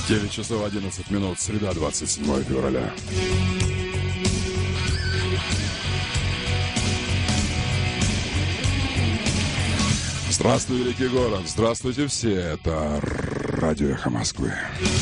9 часов 11 минут, среда, 27 февраля. Здравствуй, великий город, здравствуйте все, это радио «Эхо Москвы».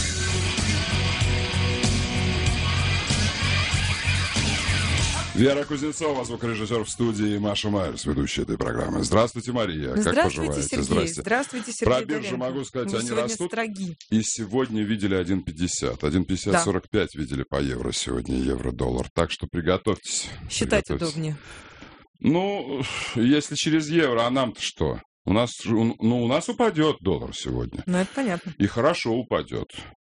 Вера Кузнецова, звукорежиссер в студии, Маша Майерс, ведущая этой программы. Здравствуйте, Мария. Как поживаете? Сергей. Здравствуйте, Сергей. Про биржу могу сказать, вы они растут. Строги. И сегодня видели 1,50. 1,50-45 да. Видели по евро сегодня, евро-доллар. Так что приготовьтесь. Считать удобнее. Ну, если через евро, а нам-то что? У нас упадет доллар сегодня. Ну, это понятно. И хорошо упадет.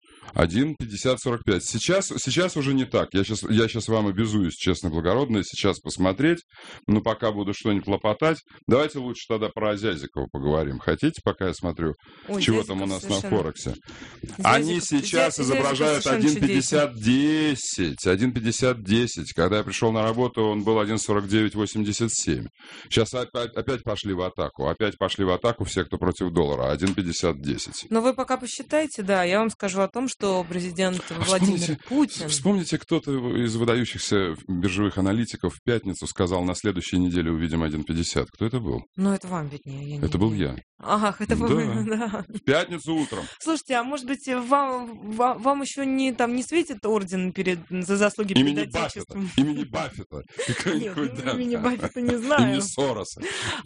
1,50-45. Сейчас уже не так. Я сейчас вам обязуюсь, честно, благородно, сейчас посмотреть. Но пока буду что-нибудь лопотать. Давайте лучше тогда про Зязикова поговорим. Хотите, пока я смотрю, чего Зязиков там у нас совершенно... на Форексе? Они сейчас изображают 1,50-10. 1,50-10. Когда я пришел на работу, он был 1,49-87. Сейчас опять пошли в атаку. Все, кто против доллара. 1,50-10. Но вы пока посчитайте, да. Я вам скажу о том, что президент Владимир Путин... Вспомните, кто-то из выдающихся биржевых аналитиков в пятницу сказал, на следующей неделе увидим 1,50. Кто это был? Ну, это вам виднее. Это был я. Ах, это вы, да. В пятницу утром. Слушайте, а может быть, вам еще не светит орден за заслуги перед Отечеством? Имени Баффета. Имени Баффета не знаю. Имени Сороса.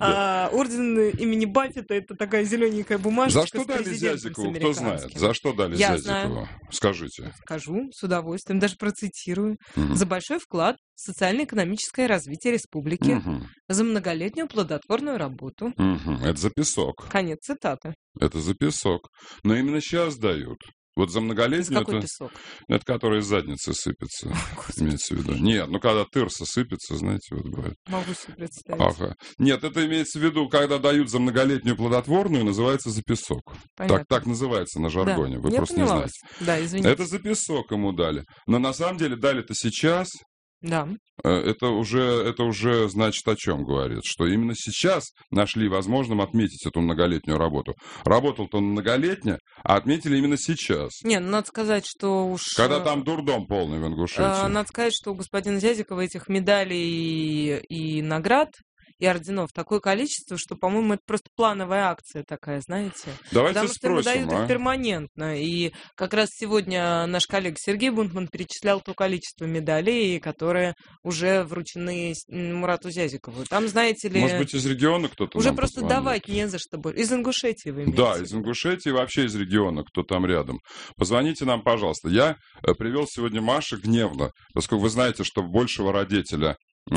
Орден имени Баффета — это такая зелененькая бумажечка. За что дали Зязикову? Кто знает? За что дали Зязикову? Скажите. Скажу с удовольствием, даже процитирую. За большой вклад в социально-экономическое развитие республики, за многолетнюю плодотворную работу. Это за песок. Конец цитаты. Это за песок. Но именно сейчас дают. Вот за многолетнюю... Какой песок? Это который из задницы сыпется, имеется в виду. Нет, когда тырса сыпется, знаете, вот бывает. Могу себе представить. Ага. Нет, это имеется в виду, когда дают за многолетнюю плодотворную, называется за песок. Так называется на жаргоне, да. Вы просто не знаете. Да, извините. Это за песок ему дали. Но на самом деле дали-то сейчас... Да. Это уже, значит, о чем говорит? Что именно сейчас нашли возможным отметить эту многолетнюю работу. Работал-то он многолетне, а отметили именно сейчас. Не, надо сказать, что уж... Когда там дурдом полный в Ингушетии. Надо сказать, что у господина Зязикова этих медалей и наград и орденов такое количество, что, по-моему, это просто плановая акция такая, знаете. Давайте Потому спросим, что ему дают их перманентно. И как раз сегодня наш коллега Сергей Бунтман перечислял то количество медалей, которые уже вручены Мурату Зязикову. Там, знаете ли... Может быть, из региона кто-то уже просто позвонит. Давать не за что. Из Ингушетии вы имеете? Да, из Ингушетии, вообще из региона, кто там рядом. Позвоните нам, пожалуйста. Я привел сегодня Маше гневно, поскольку вы знаете, что большего родителя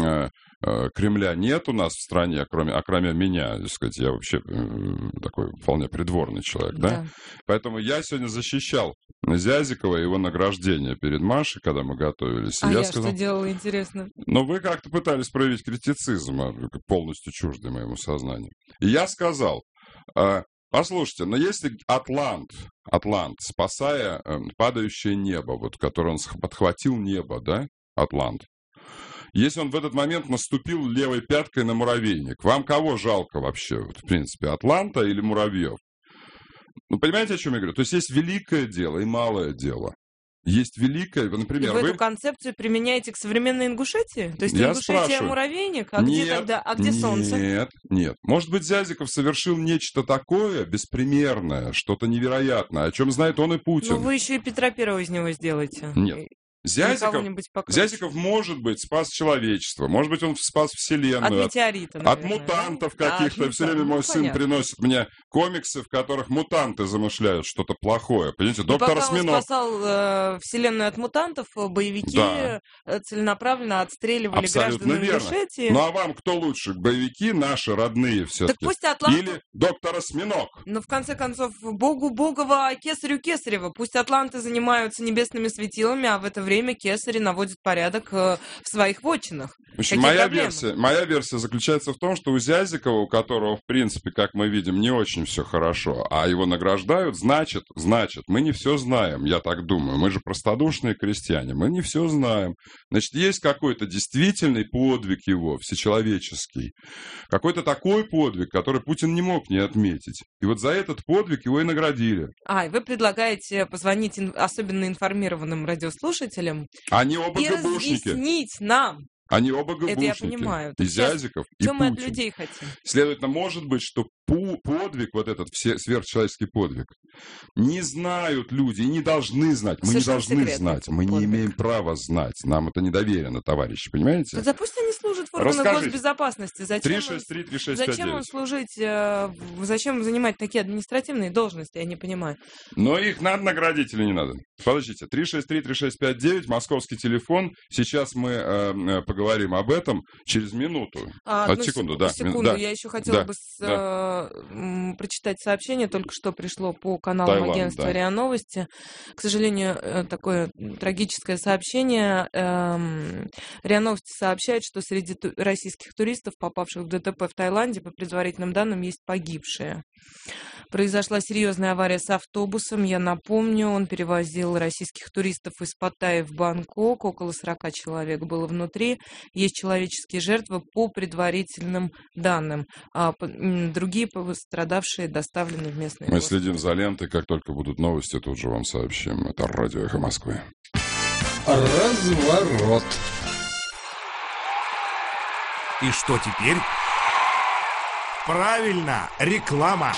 Кремля нет у нас в стране, кроме меня, так сказать, я вообще такой вполне придворный человек, да? Поэтому я сегодня защищал Зязикова и его награждение перед Машей, когда мы готовились. Я сказал, что делала, интересно? Но вы как-то пытались проявить критицизм, полностью чуждый моему сознанию. И я сказал, послушайте, но если Атлант, спасая падающее небо, вот, которое он подхватил небо, да, Атлант, если он в этот момент наступил левой пяткой на муравейник, вам кого жалко вообще, вот, в принципе, Атланта или муравьев? Ну, понимаете, о чем я говорю? То есть великое дело и малое дело. Есть великое, например... И вы эту концепцию применяете к современной Ингушетии? То есть Ингушетия муравейник, а где солнце? Нет. Может быть, Зязиков совершил нечто такое беспримерное, что-то невероятное, о чем знает он и Путин. Ну, вы еще и Петра Первого из него сделаете. Нет. Зязиков, может быть, спас человечество, может быть, он спас Вселенную. От метеорита, наверное, от мутантов каких-то. Все время мой сын приносит мне комиксы, в которых мутанты замышляют что-то плохое. Понимаете, доктор Осьминог. Он спасал Вселенную от мутантов, боевики целенаправленно отстреливали граждан Ингушетии. Ну а вам кто лучше? Боевики наши родные все-таки? Так пусть Атланту... Или доктор Осьминог? Ну, в конце концов, Богу Богова, а кесарю Кесарева. Пусть атланты занимаются небесными светилами, а в это время кесари наводят порядок в своих вотчинах. В общем, Какие моя версия заключается в том, что у Зязикова, у которого, в принципе, как мы видим, не очень все хорошо, а его награждают, значит, мы не все знаем, я так думаю. Мы же простодушные крестьяне, мы не все знаем. Значит, есть какой-то действительный подвиг его, всечеловеческий. Какой-то такой подвиг, который Путин не мог не отметить. И вот за этот подвиг его и наградили. И вы предлагаете позвонить особенно информированным радиослушателям Они оба и ГБшники. разъяснить нам. Они оба ГБшники. Это я понимаю. И Зязиков, и Что мы от Путин. людей хотим? Следовательно, может быть, что подвиг, вот этот сверхчеловеческий подвиг, не знают люди и не должны знать. Мы Совершенно не должны секретный знать. Мы подвиг. не имеем права знать. Нам это не доверено, товарищи, понимаете? Тогда пусть они служат в органах Расскажите. госбезопасности. Зачем 363-3659. Зачем им служить, зачем занимать такие административные должности, я не понимаю. Но их надо наградить или не надо? Подождите, 363-3659, московский телефон. Сейчас мы поговорим об этом через минуту. Секунду, да. Секунду, я еще хотела бы прочитать сообщение, только что пришло по каналам Таиланд, агентства да. РИА Новости. К сожалению, такое трагическое сообщение. РИА Новости сообщает, что среди российских туристов, попавших в ДТП в Таиланде, по предварительным данным, есть погибшие. Произошла серьезная авария с автобусом. Я напомню, он перевозил российских туристов из Паттайи в Бангкок. Около 40 человек было внутри. Есть человеческие жертвы по предварительным данным. Другие пострадавшие доставлены в местные Мы госпитали. следим за лентой. Как только будут новости, тут же вам сообщим. Это радио «Эхо Москвы». Разворот. И что теперь? Правильно, реклама.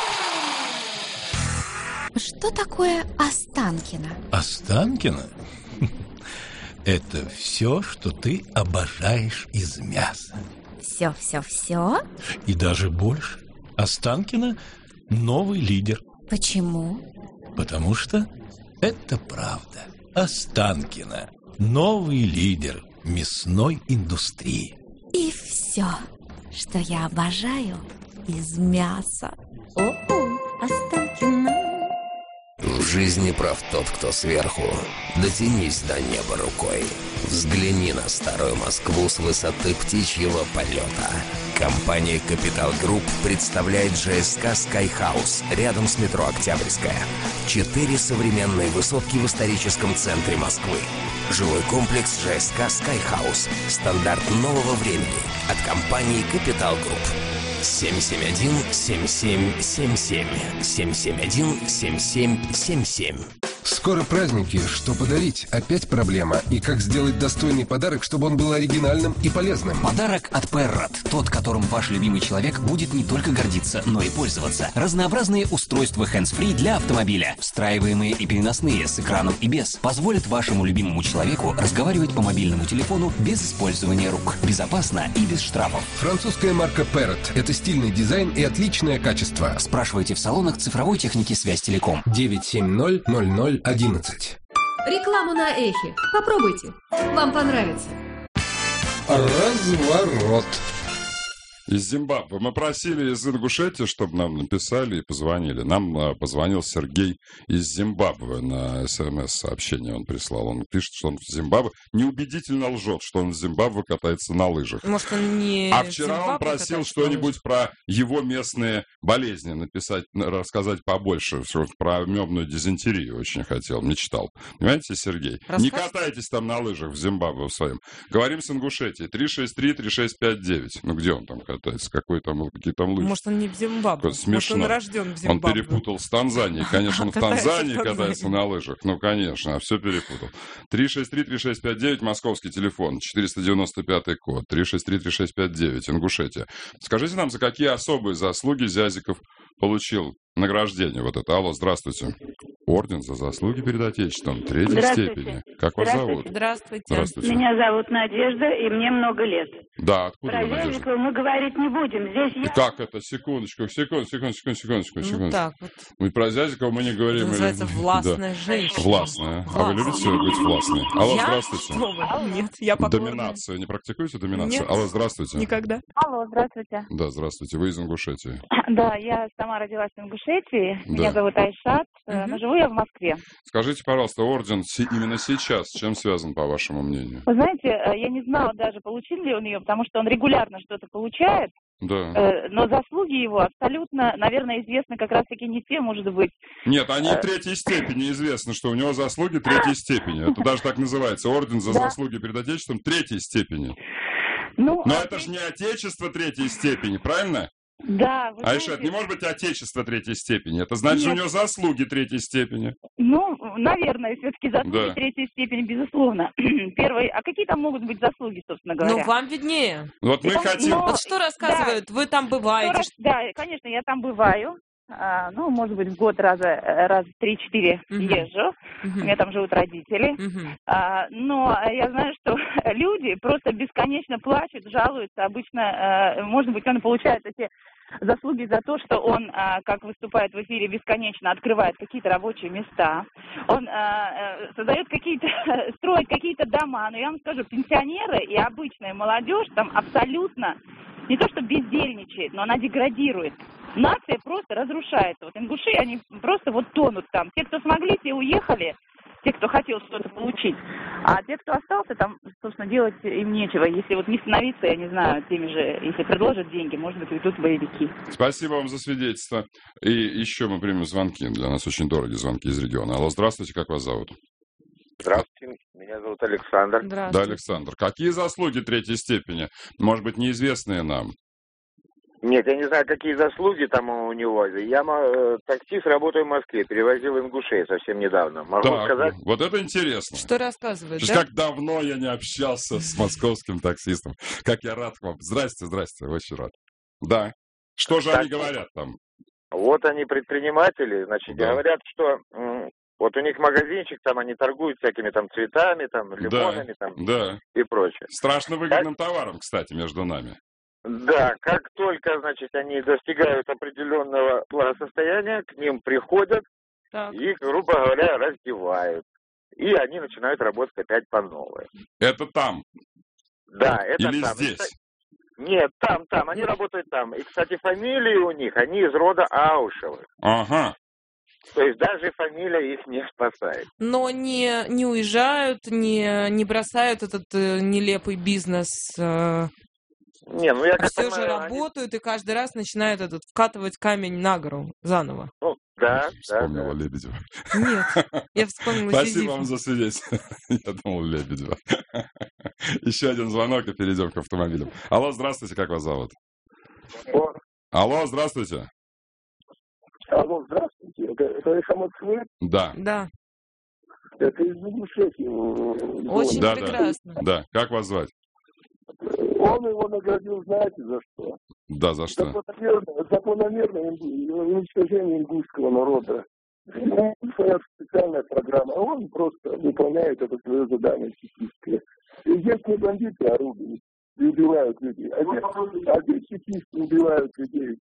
Что такое Останкино? Останкино? Это все, что ты обожаешь из мяса. Все? И даже больше. Останкино – новый лидер. Почему? Потому что это правда. Останкино – новый лидер мясной индустрии. И все, что я обожаю из мяса. Останкино. В жизни прав тот, кто сверху. Дотянись до неба рукой. Взгляни на старую Москву с высоты птичьего полета. Компания Capital Group представляет ЖСК Skyhouse рядом с метро Октябрьская. 4 современные высотки в историческом центре Москвы. Жилой комплекс ЖСК Skyhouse. Стандарт нового времени от компании Capital Group. 771-7777. 771-7777. Скоро праздники, что подарить? Опять проблема. И как сделать достойный подарок, чтобы он был оригинальным и полезным? Подарок от Perrot. Тот, которым ваш любимый человек будет не только гордиться, но и пользоваться. Разнообразные устройства hands-free для автомобиля. Встраиваемые и переносные, с экраном и без. Позволят вашему любимому человеку разговаривать по мобильному телефону без использования рук. Безопасно и без штрафов. Французская марка Perrot. Это стильный дизайн и отличное качество. Спрашивайте в салонах цифровой техники Связь-Телеком. 970-00-11. Рекламу на Эхе. Попробуйте. Вам понравится. Разворот. Из Зимбабве. Мы просили из Ингушетии, чтобы нам написали и позвонили. Нам позвонил Сергей из Зимбабве на СМС-сообщение. Он прислал. Он пишет, что он в Зимбабве. Неубедительно лжет, что он в Зимбабве катается на лыжах. Может, он не А вчера он просил что-нибудь про его местные болезни написать, рассказать побольше. Про мебную дизентерию очень хотел, мечтал. Понимаете, Сергей? Не катайтесь там на лыжах в Зимбабве в своем. Говорим с Ингушетией. 363-3659. Ну, где он там катается? Какие там лыжи? Может, он не в Зимбабве. Смешно. Может, он рожден в Зимбабве. Он перепутал с Танзанией. Конечно, он в Танзании катается на лыжах. Ну, конечно, все перепутал. 363-3659, московский телефон, 495 код, 363-3659, Ингушетия. Скажите нам, за какие особые заслуги Зязиков получил награждение вот это? Алло, здравствуйте. Орден за заслуги перед Отечеством, 3-й степени. Как вас зовут? Здравствуйте. Здравствуйте. Меня зовут Надежда, и мне много лет. Да, откуда Про вы, Надежда? Зязикова мы говорить не будем. Здесь я... Как это? Секундочку. Ну так вот. Мы про Зязикова мы не говорим. Это называется властная женщина. Властная. А вы любите быть властной? Алло, здравствуйте. Что вы? Нет, я покорная. Доминацию. Не практикуете доминацию? Нет. Алло, здравствуйте. Никогда. Алло, здравствуйте. Да, здравствуйте. Вы из Ингушетии. Да, я сама родилась в Ингушетии. Да. Меня зовут Айшат. но живу я в Москве. Скажите, пожалуйста, орден именно сейчас с чем связан, по вашему мнению? Вы знаете, я не знала даже, получил ли он ее, потому что он регулярно что-то получает. Да. Но заслуги его абсолютно, наверное, известны как раз-таки не те, может быть. Нет, они третьей степени известно, что у него заслуги третьей степени. Это даже так называется. Орден за заслуги перед Отечеством третьей степени. Но это же не Отечество третьей степени, правильно? Да. Айша, это не может быть Отечество третьей степени. Это значит, что у него заслуги третьей степени. Ну, наверное, все-таки заслуги третьей степени, безусловно. Первый. А какие там могут быть заслуги, собственно говоря? Ну, вам виднее. Вот мы хотим... Вот что рассказывают? Да. Вы там бываете? Да, конечно, я там бываю. Ну, может быть, в год раз 3-4 езжу. У меня там живут родители. Но я знаю, что люди просто бесконечно плачут, жалуются. Обычно, может быть, он получает эти заслуги за то, что он, как выступает в эфире, бесконечно открывает какие-то рабочие места. Он создает строит какие-то дома. Но я вам скажу, пенсионеры и обычная молодежь там абсолютно не то что бездельничает, но она деградирует. Нация просто разрушается. Вот ингуши, они просто вот тонут там. Те, кто смогли, те уехали, те, кто хотел что-то получить. А те, кто остался, там, собственно, делать им нечего. Если вот не становиться, я не знаю, теми же, если предложат деньги, может быть, уйдут боевики. Спасибо вам за свидетельство. И еще мы примем звонки. Для нас очень дорогие звонки из региона. Алло, здравствуйте, как вас зовут? Здравствуйте, меня зовут Александр. Да, Александр. Какие заслуги третьей степени? Может быть, неизвестные нам? Нет, я не знаю, какие заслуги там у него. Я таксист, работаю в Москве, перевозил ингушей совсем недавно. Могу сказать... Вот это интересно. Что рассказывает, да? Как давно я не общался с московским таксистом. Как я рад к вам. Здрасте, очень рад. Да. Что же они говорят там? Вот они предприниматели, значит, говорят, что... Вот у них магазинчик, там они торгуют всякими там цветами, там, лимонами, там и прочее. Страшно выгодным товаром, кстати, между нами. Да, как только, значит, они достигают определенного благосостояния, к ним приходят и, грубо говоря, раздевают. И они начинают работать опять по новой. Это там? Да, это или там. Здесь? Нет, там. Они работают там. И, кстати, фамилии у них, они из рода Аушевых. Ага. То есть даже фамилия их не спасает. Но не уезжают, не бросают этот нелепый бизнес. Не, ну я все же работают и каждый раз начинают вкатывать камень на гору заново. Ну, да. Вспомнила Лебедева. Нет, я вспомнила Спасибо Сизифа. вам за свидетельство. Я думал, Лебедева. Еще один звонок и перейдем к автомобилям. Алло, здравствуйте, как вас зовут? Алло, здравствуйте. Алло, здравствуйте. Это эхо Москвы? Да. Да. Это из Ингушетии. Очень прекрасно. Да. Как вас звать? Он его наградил, знаете, за что? Да, за что? Закономерное уничтожение ингушского народа. Своя специальная программа. А он просто выполняет это свое задание чекистское. И здешние бандиты орудуют и убивают людей. А здесь чекисты убивают людей.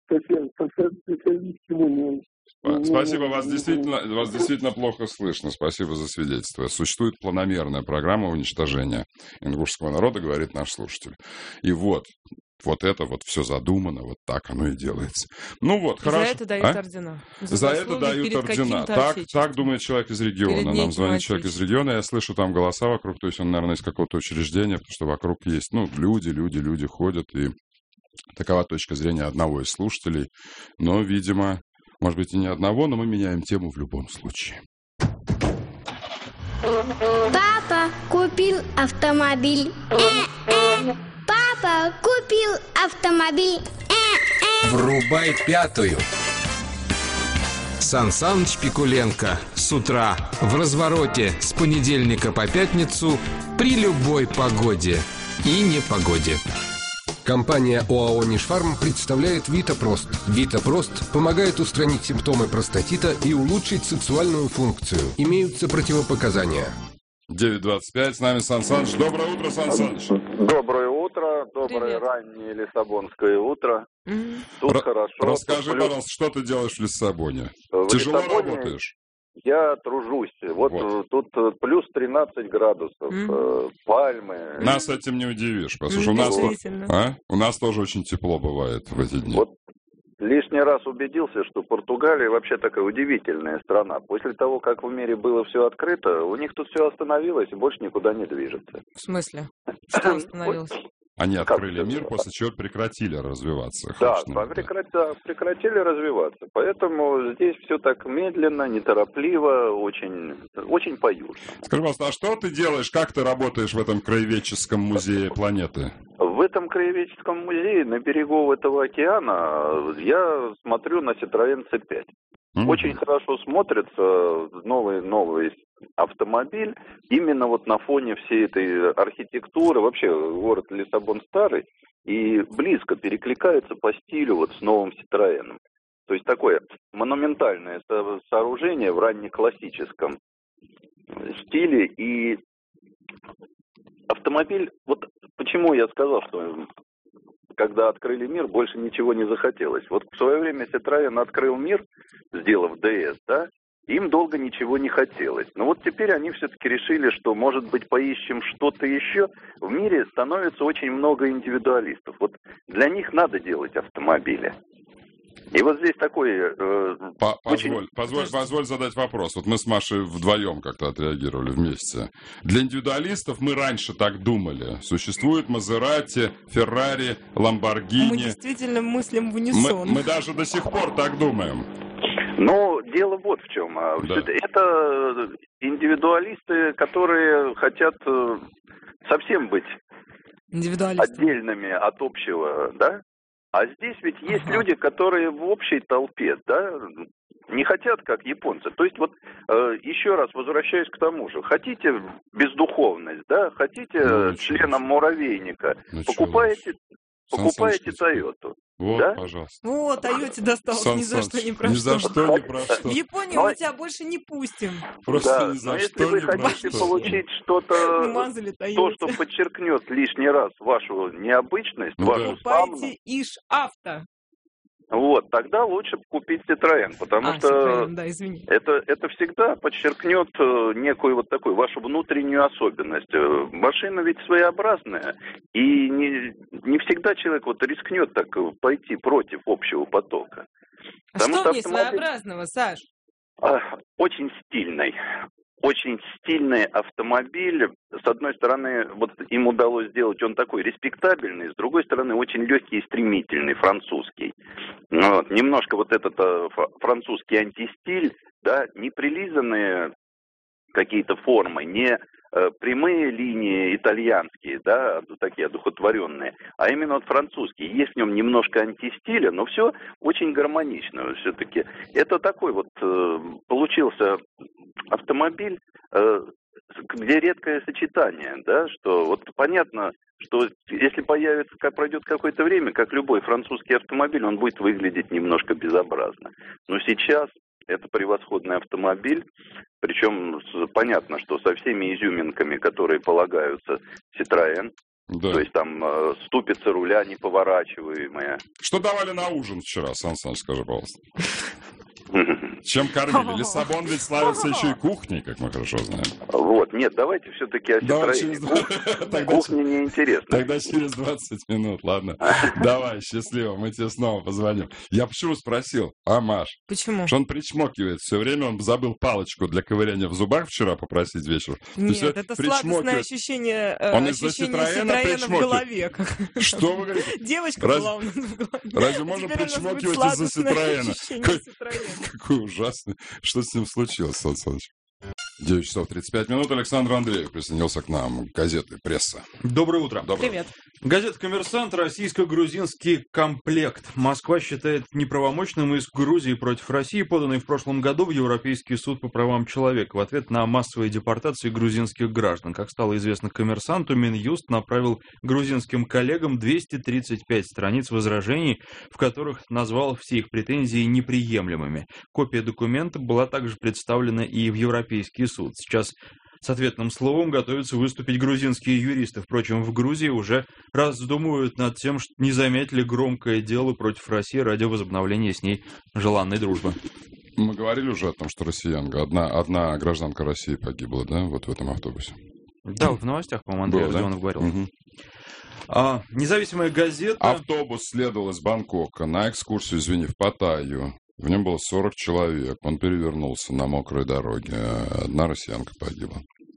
Спасибо, вас действительно плохо слышно. Спасибо за свидетельство. Существует планомерная программа уничтожения ингушского народа, говорит наш слушатель. И вот это все задумано, вот так оно и делается. Ну вот, хорошо. За это дают ордена. За это дают ордена. Так думает человек из региона. Нам звонит человек из региона, я слышу там голоса вокруг, то есть он, наверное, из какого-то учреждения, потому что вокруг есть, люди ходят, и такова точка зрения одного из слушателей. Но, видимо, может быть и не одного, но мы меняем тему в любом случае. Папа купил автомобиль. Папа купил автомобиль. Врубай пятую. Сан Саныч Пикуленко с утра в развороте с понедельника по пятницу при любой погоде и непогоде. Компания ОАО «Нижфарм» представляет Витапрост. Витапрост помогает устранить симптомы простатита и улучшить сексуальную функцию. Имеются противопоказания. 9:25, с нами Сан Саныч. Доброе утро, Сан Саныч. Доброе утро, доброе раннее лиссабонское утро. Тут хорошо. Расскажи, пожалуйста, что ты делаешь в Лиссабоне? Тяжело работаешь? Я тружусь. Вот тут плюс 13 градусов, пальмы. Нас этим не удивишь, потому что у нас тоже очень тепло бывает в эти дни. лишний раз убедился, что Португалия вообще такая удивительная страна. После того, как в мире было все открыто, у них тут все остановилось и больше никуда не движется. В смысле? Что остановилось? Они открыли мир, после чего прекратили развиваться. Да, прекратили развиваться. Поэтому здесь все так медленно, неторопливо, очень, очень по-южному. Скажи, пожалуйста, а что ты делаешь, как ты работаешь в этом краеведческом музее планеты? В этом краеведческом музее на берегу этого океана я смотрю на Citroёn C5. Очень хорошо смотрится новый автомобиль именно вот на фоне всей этой архитектуры. Вообще город Лиссабон старый и близко перекликается по стилю вот с новым Citroёn. То есть такое монументальное сооружение в раннеклассическом стиле. И автомобиль, вот почему я сказал, что когда открыли мир, больше ничего не захотелось. Вот в свое время Citroёn открыл мир, сделав DS, да, им долго ничего не хотелось. Но вот теперь они все-таки решили, что, может быть, поищем что-то еще. В мире становится очень много индивидуалистов. Вот для них надо делать автомобили. И вот здесь такой... Позволь задать вопрос. Вот мы с Машей вдвоем как-то отреагировали вместе. Для индивидуалистов мы раньше так думали. Существует Мазерати, Феррари, Ламборгини. Мы действительно мыслим в унисон. Мы даже до сих пор так думаем. Но дело вот в чем. Да. Это индивидуалисты, которые хотят совсем быть отдельными от общего, да? А здесь ведь есть люди, которые в общей толпе, да, не хотят, как японцы. То есть вот еще раз возвращаюсь к тому же. Хотите бездуховность, да, хотите членом муравейника, покупаете Тойоту. Вот, да? Пожалуйста. Вот, Тойоте досталось ни за что, ни про что. Ни за что, ни про что. В Японию мы тебя больше не пустим. Просто ни за что, ни про что. Если вы хотите получить что-то, то, что подчеркнет лишний раз вашу необычность, вашу самую... Покупайте Иш-Авто. Вот, тогда лучше купить Citroёn, потому что Citroёn, да, извини. Это всегда подчеркнет некую вот такую вашу внутреннюю особенность. Машина ведь своеобразная, и не всегда человек вот рискнет так пойти против общего потока. А что в ней своеобразного, Саш? Очень стильный. Очень стильный автомобиль. С одной стороны, вот им удалось сделать, он такой респектабельный, с другой стороны, очень легкий и стремительный, французский. Вот. Немножко вот этот французский антистиль, да, не прилизанные какие-то формы, не прямые линии итальянские, да, такие одухотворенные, а именно вот французские. Есть в нем немножко антистиля, но все очень гармонично все-таки. Это такой вот получился автомобиль, где редкое сочетание, да, что вот понятно, что если пройдет какое-то время, как любой французский автомобиль, он будет выглядеть немножко безобразно. Но сейчас это превосходный автомобиль, причем понятно, что со всеми изюминками, которые полагаются Citroёn, да. То есть там ступица руля неповорачиваемая. Что давали на ужин вчера, Сан Саныч, скажи, пожалуйста? Чем кормили? Лиссабон ведь славится еще и кухней, как мы хорошо знаем. Вот, нет, давайте все-таки о Citroёне. Кухня неинтересна. Тогда через 20 минут, ладно. Давай, счастливо, мы тебе снова позвоним. Я почему спросил? Маш. Почему? Что он причмокивает все время, он забыл палочку для ковыряния в зубах вчера попросить вечером. Нет, это сладостное ощущение Citroёна в голове. Что вы говорите? Девочка была у нас в голове. Разве можно причмокивать из-за Citroёна? Какой ужасный. Что с ним случилось, Сан Саныч? 9 часов 35 минут. Александр Андреев присоединился к нам. Газеты, пресса. Доброе утро. Привет. Газета «Коммерсант», российско-грузинский комплект. Москва считает неправомочным иск Грузии против России, поданный в прошлом году в Европейский суд по правам человека в ответ на массовые депортации грузинских граждан. Как стало известно «Коммерсанту», Минюст направил грузинским коллегам 235 страниц возражений, в которых назвал все их претензии неприемлемыми. Копия документа была также представлена и в Европейский суд. Сейчас с ответным словом готовятся выступить грузинские юристы. Впрочем, в Грузии уже раздумывают над тем, что не заметили громкое дело против России ради возобновления с ней желанной дружбы. Мы говорили уже о том, что россиянка, одна гражданка России погибла, да, вот в этом автобусе? Да, в новостях, по-моему, Андрей Родионов говорил. Независимая газета... Автобус следовал из Бангкока на экскурсию, в Паттайю. В нем было 40 человек. Он перевернулся на мокрой дороге. Одна россиянка погибла.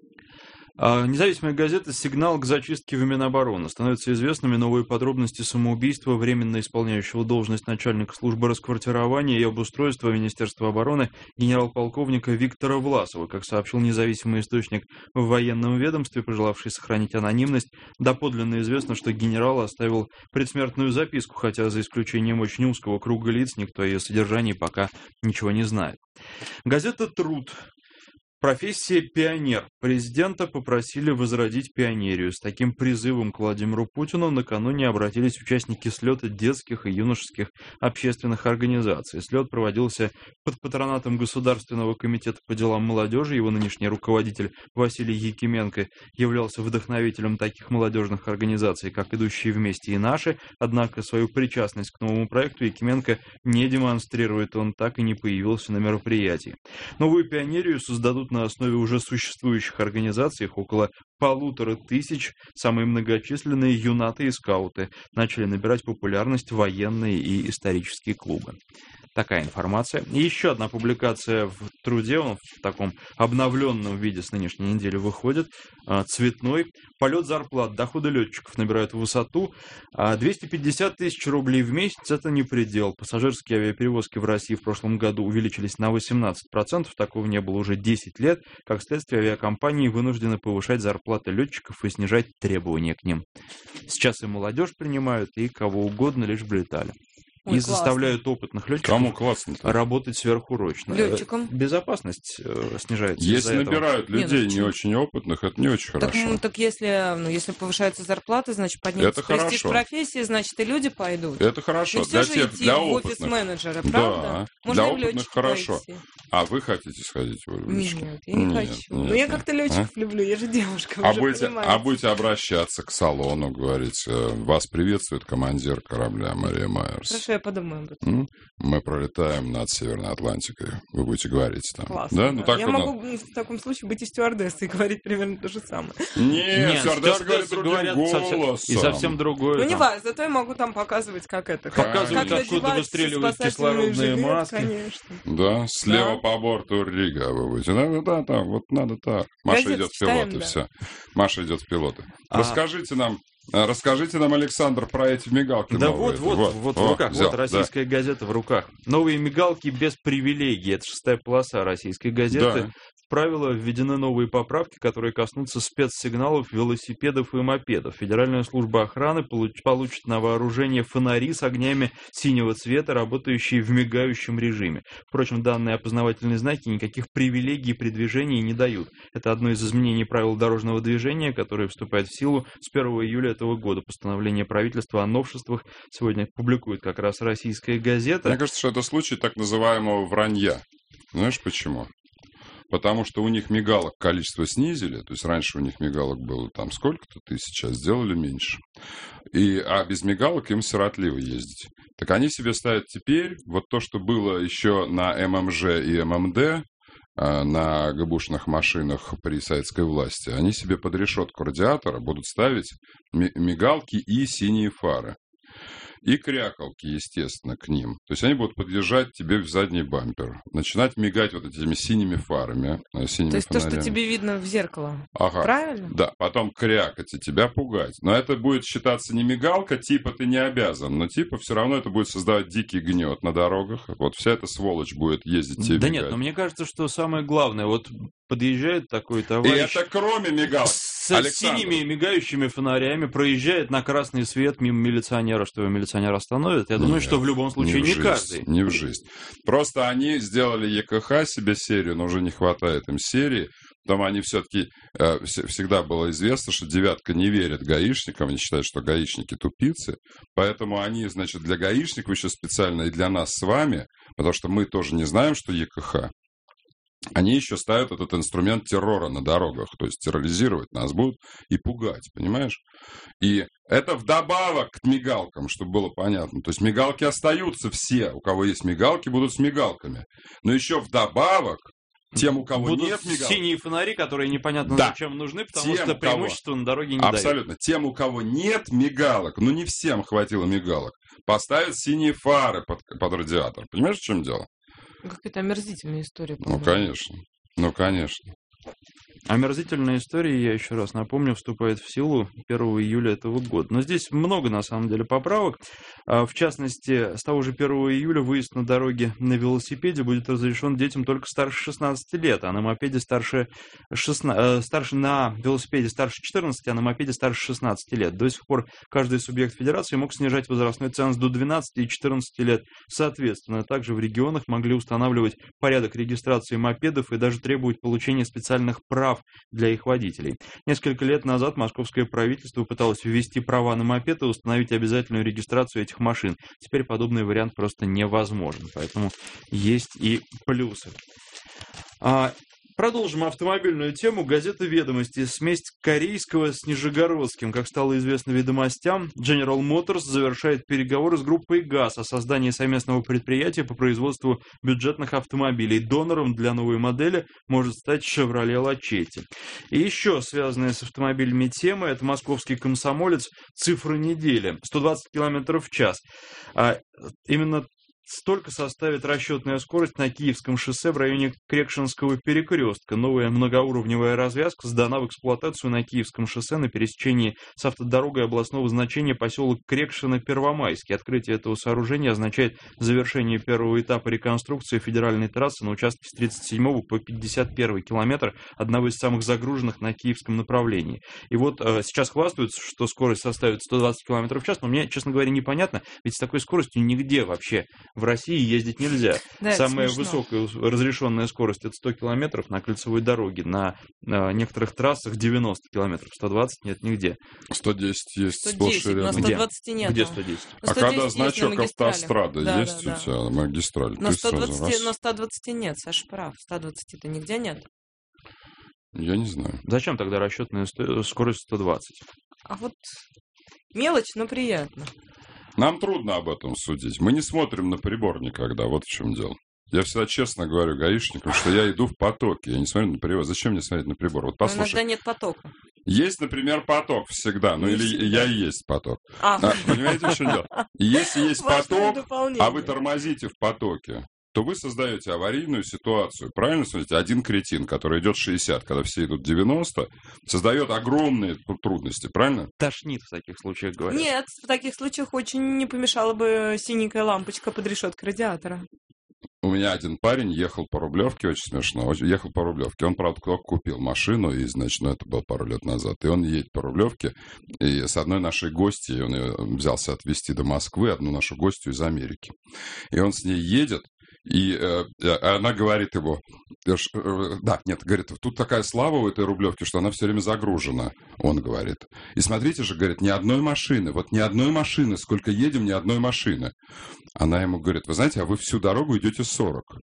Независимая газета «Сигнал к зачистке в Минобороны». Становятся известными новые подробности самоубийства временно исполняющего должность начальника службы расквартирования и обустройства Министерства обороны генерал-полковника Виктора Власова. Как сообщил независимый источник в военном ведомстве, пожелавший сохранить анонимность, доподлинно известно, что генерал оставил предсмертную записку, хотя за исключением очень узкого круга лиц никто о ее содержании пока ничего не знает. Газета «Труд». Профессия пионер. Президента попросили возродить пионерию. С таким призывом к Владимиру Путину накануне обратились участники слета детских и юношеских общественных организаций. Слет проводился под патронатом Государственного комитета по делам молодежи. Его нынешний руководитель Василий Якименко являлся вдохновителем таких молодежных организаций, как «Идущие вместе» и «Наши». Однако свою причастность к новому проекту Якименко не демонстрирует. Он так и не появился на мероприятии. Новую пионерию создадут на основе уже существующих организаций, их около 1500. Самые многочисленные юнаты и скауты. Начали набирать популярность военные и исторические клубы. Такая информация. И еще одна публикация в «Труде», он в таком обновленном виде с нынешней недели выходит, цветной. Полет зарплат, доходы летчиков набирают высоту. 250 тысяч рублей в месяц – это не предел. Пассажирские авиаперевозки в России в прошлом году увеличились на 18%. Такого не было уже 10 лет. Как следствие, авиакомпании вынуждены повышать зарплаты летчиков и снижать требования к ним. Сейчас и молодежь принимают, и кого угодно, лишь бы летали. И заставляют опытных летчиков работать сверхурочно. Летчикам. Безопасность снижается. Если набирают людей не очень опытных, это не очень хорошо. Так если повышаются зарплаты, значит поднимется престиж профессии, значит и люди пойдут. Это хорошо. Для тех, для опытных. В офис менеджера, правда? Да, для опытных хорошо. А вы хотите сходить в летчики? Нет, я не хочу. Но я как-то летчиков люблю, я же девушка, будете обращаться к салону, говорить, вас приветствует командир корабля Мария Майерс. Хорошо, я подумаю об этом. Мы пролетаем над Северной Атлантикой. Вы будете говорить там. Классно. Да? Ну, так я могу в таком случае быть и стюардессой и говорить примерно то же самое. Нет, стюардессы говорят другим и совсем другое. Ну, не важно, зато я могу там показывать, как это. Показывать, откуда выстреливают кислородные маски. Конечно. Да, слева по борту Рига вы будете. Да, вот надо так. Маша идет в пилоты, все. Маша идет в пилоты. Расскажите нам, Александр, про эти мигалки. Да новые. Вот в руках. Вот российская газета в руках. Новые мигалки без привилегий. Это 6-я полоса российской газеты. Да. В правила введены новые поправки, которые коснутся спецсигналов велосипедов и мопедов. Федеральная служба охраны получит на вооружение фонари с огнями синего цвета, работающие в мигающем режиме. Впрочем, данные опознавательные знаки никаких привилегий при движении не дают. Это одно из изменений правил дорожного движения, которое вступает в силу с 1 июля этого года. Постановление правительства о новшествах сегодня публикует как раз российская газета. Мне кажется, что это случай так называемого вранья. Знаешь почему? Потому что у них мигалок количество снизили, то есть раньше у них мигалок было там сколько-то тысяч, сейчас сделали меньше. А без мигалок им сиротливо ездить. Так они себе ставят теперь вот то, что было еще на ММЖ и ММД, на ГБУшных машинах при советской власти, они себе под решетку радиатора будут ставить мигалки и синие фары. И крякалки, естественно, к ним. То есть они будут подъезжать тебе в задний бампер, начинать мигать вот этими синими фарами, синими то есть фонарями. То, что тебе видно в зеркало. Ага. Правильно? Да, потом крякать и тебя пугать. Но это будет считаться не мигалка, типа ты не обязан, но типа все равно это будет создавать дикий гнет на дорогах. Вот вся эта сволочь будет ездить тебе Да мигать. Нет, но мне кажется, что самое главное, вот подъезжает такой товарищ... И это кроме мигалок. С синими мигающими фонарями проезжает на красный свет мимо милиционера, что его милиционер остановит. Я думаю, что в любом случае не каждый. Не в жизнь. Просто они сделали ЕКХ себе серию, но уже не хватает им серии. Потом они все-таки... Всегда было известно, что девятка не верит гаишникам. Они считают, что гаишники тупицы. Поэтому они, значит, для гаишников еще специально и для нас с вами, потому что мы тоже не знаем, что ЕКХ. Они еще ставят этот инструмент террора на дорогах. То есть терроризировать нас будут и пугать, понимаешь? И это вдобавок к мигалкам, чтобы было понятно. То есть мигалки остаются все. У кого есть мигалки, будут с мигалками. Но еще вдобавок Тем, у кого будут нет мигалок. Синие фонари, которые непонятно Да. зачем нужны, потому Тем, что у кого- преимущество на дороге не дают. Абсолютно. Тем, у кого нет мигалок, ну не всем хватило мигалок, поставят синие фары под радиатор. Понимаешь, в чем дело? Какая-то омерзительная история. Ну, конечно. Ну, конечно. Омерзительная история, я еще раз напомню, вступает в силу 1 июля этого года. Но здесь много, на самом деле, поправок. В частности, с того же 1 июля выезд на дороге на велосипеде будет разрешен детям только старше 16 лет, а на мопеде на велосипеде старше 14, а на мопеде старше 16 лет. До сих пор каждый субъект федерации мог снижать возрастной ценз до 12 и 14 лет. Соответственно, также в регионах могли устанавливать порядок регистрации мопедов и даже требовать получения специальных прав для их водителей. Несколько лет назад московское правительство пыталось ввести права на мопед и установить обязательную регистрацию этих машин. Теперь подобный вариант просто невозможен, поэтому есть и плюсы. Продолжим автомобильную тему. Газета «Ведомости». Смесь корейского с нижегородским. Как стало известно «Ведомостям», General Motors завершает переговоры с группой ГАЗ о создании совместного предприятия по производству бюджетных автомобилей. Донором для новой модели может стать Chevrolet Lachetti. И еще связанная с автомобилями тема – это московский комсомолец «Цифры недели». 120 км в час. Именно столько составит расчетная скорость на Киевском шоссе в районе Крекшинского перекрестка. Новая многоуровневая развязка сдана в эксплуатацию на Киевском шоссе на пересечении с автодорогой областного значения поселок Крекшино-Первомайский. Открытие этого сооружения означает завершение первого этапа реконструкции федеральной трассы на участке с 37 по 51 километр, одного из самых загруженных на киевском направлении. И вот сейчас хвастаются, что скорость составит 120 км в час, но мне, честно говоря, непонятно, ведь с такой скоростью нигде вообще в России ездить нельзя. Да, самая высокая разрешенная скорость — это 100 километров на кольцевой дороге. На некоторых трассах 90 километров. 120 нет нигде. 110 есть 110, сплошь и но рядом. 120 нет. Где 110? А когда значок автострады есть у тебя, магистраль? Но 120 нет, Саша прав. 120-то нигде нет. Я не знаю. Зачем тогда расчетная скорость 120? А вот мелочь, но приятно. Нам трудно об этом судить. Мы не смотрим на прибор никогда. Вот в чем дело. Я всегда честно говорю гаишникам, что я иду в потоке. Я не смотрю на прибор. Зачем мне смотреть на прибор? Вот послушай. Иногда нет потока. Есть, например, поток всегда. Ну, или я и есть поток. Понимаете, в чем дело? Если есть поток, а вы тормозите в потоке, то вы создаете аварийную ситуацию. Правильно смотрите? Один кретин, который идет 60, когда все идут 90, создает огромные трудности. Правильно? Тошнит в таких случаях, говорят. Нет, в таких случаях очень не помешала бы синенькая лампочка под решеткой радиатора. У меня один парень ехал по Рублевке, очень смешно, ехал по Рублевке. Он, правда, купил машину, и, значит, это было пару лет назад. И он едет по Рублевке, и с одной нашей гостьей, он ее взялся отвезти до Москвы, одну нашу гостью из Америки. И он с ней едет, и она говорит ему, говорит, тут такая слава у этой Рублевки, что она все время загружена, он говорит. И смотрите же, говорит, ни одной машины, вот ни одной машины, сколько едем, ни одной машины. Она ему говорит, вы знаете, а вы всю дорогу идете 40.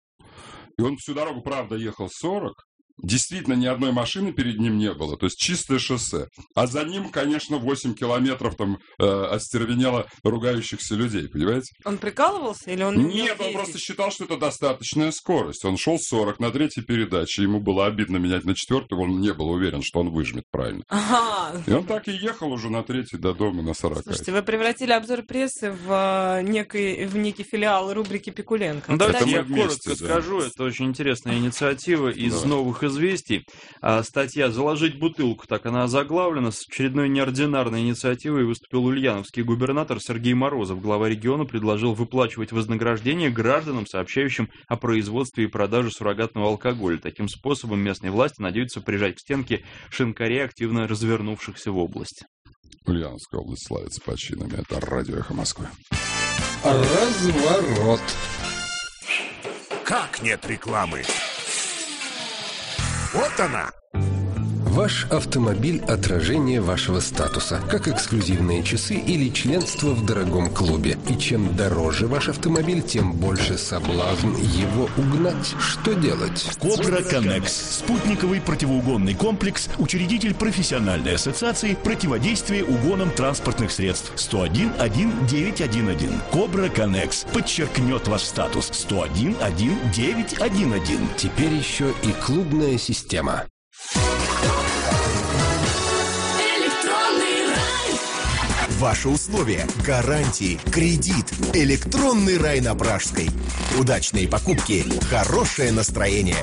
И он всю дорогу, правда, ехал 40. Действительно, ни одной машины перед ним не было. То есть чистое шоссе. А за ним, конечно, 8 километров там остервенело ругающихся людей. Понимаете? Он прикалывался или он... Нет, он просто считал, что это достаточная скорость. Он шел 40 на третьей передаче. Ему было обидно менять на четвертую. Он не был уверен, что он выжмет правильно. Ага. И он так и ехал уже на третьей до дома на 40. Слушайте, вы превратили обзор прессы в некий филиал рубрики «Пикуленко». Ну, давайте я коротко скажу. Это очень интересная инициатива из новых известий. Статья «Заложить бутылку», так она озаглавлена. С очередной неординарной инициативой выступил ульяновский губернатор Сергей Морозов. Глава региона предложил выплачивать вознаграждение гражданам, сообщающим о производстве и продаже суррогатного алкоголя. Таким способом местные власти надеются прижать к стенке шинкарей, активно развернувшихся в области. Ульяновская область славится починами. Это радио «Эхо Москвы». Разворот. Как нет рекламы? Вот она. Ваш автомобиль – отражение вашего статуса, как эксклюзивные часы или членство в дорогом клубе. И чем дороже ваш автомобиль, тем больше соблазн его угнать. Что делать? Кобра Коннекс. Спутниковый противоугонный комплекс, учредитель профессиональной ассоциации противодействия угонам транспортных средств. 101 1 911. Кобра Коннекс подчеркнет ваш статус. 101 1 911. Теперь еще и клубная система. Ваши условия, гарантии, кредит, электронный рай на Пражской. Удачные покупки, хорошее настроение.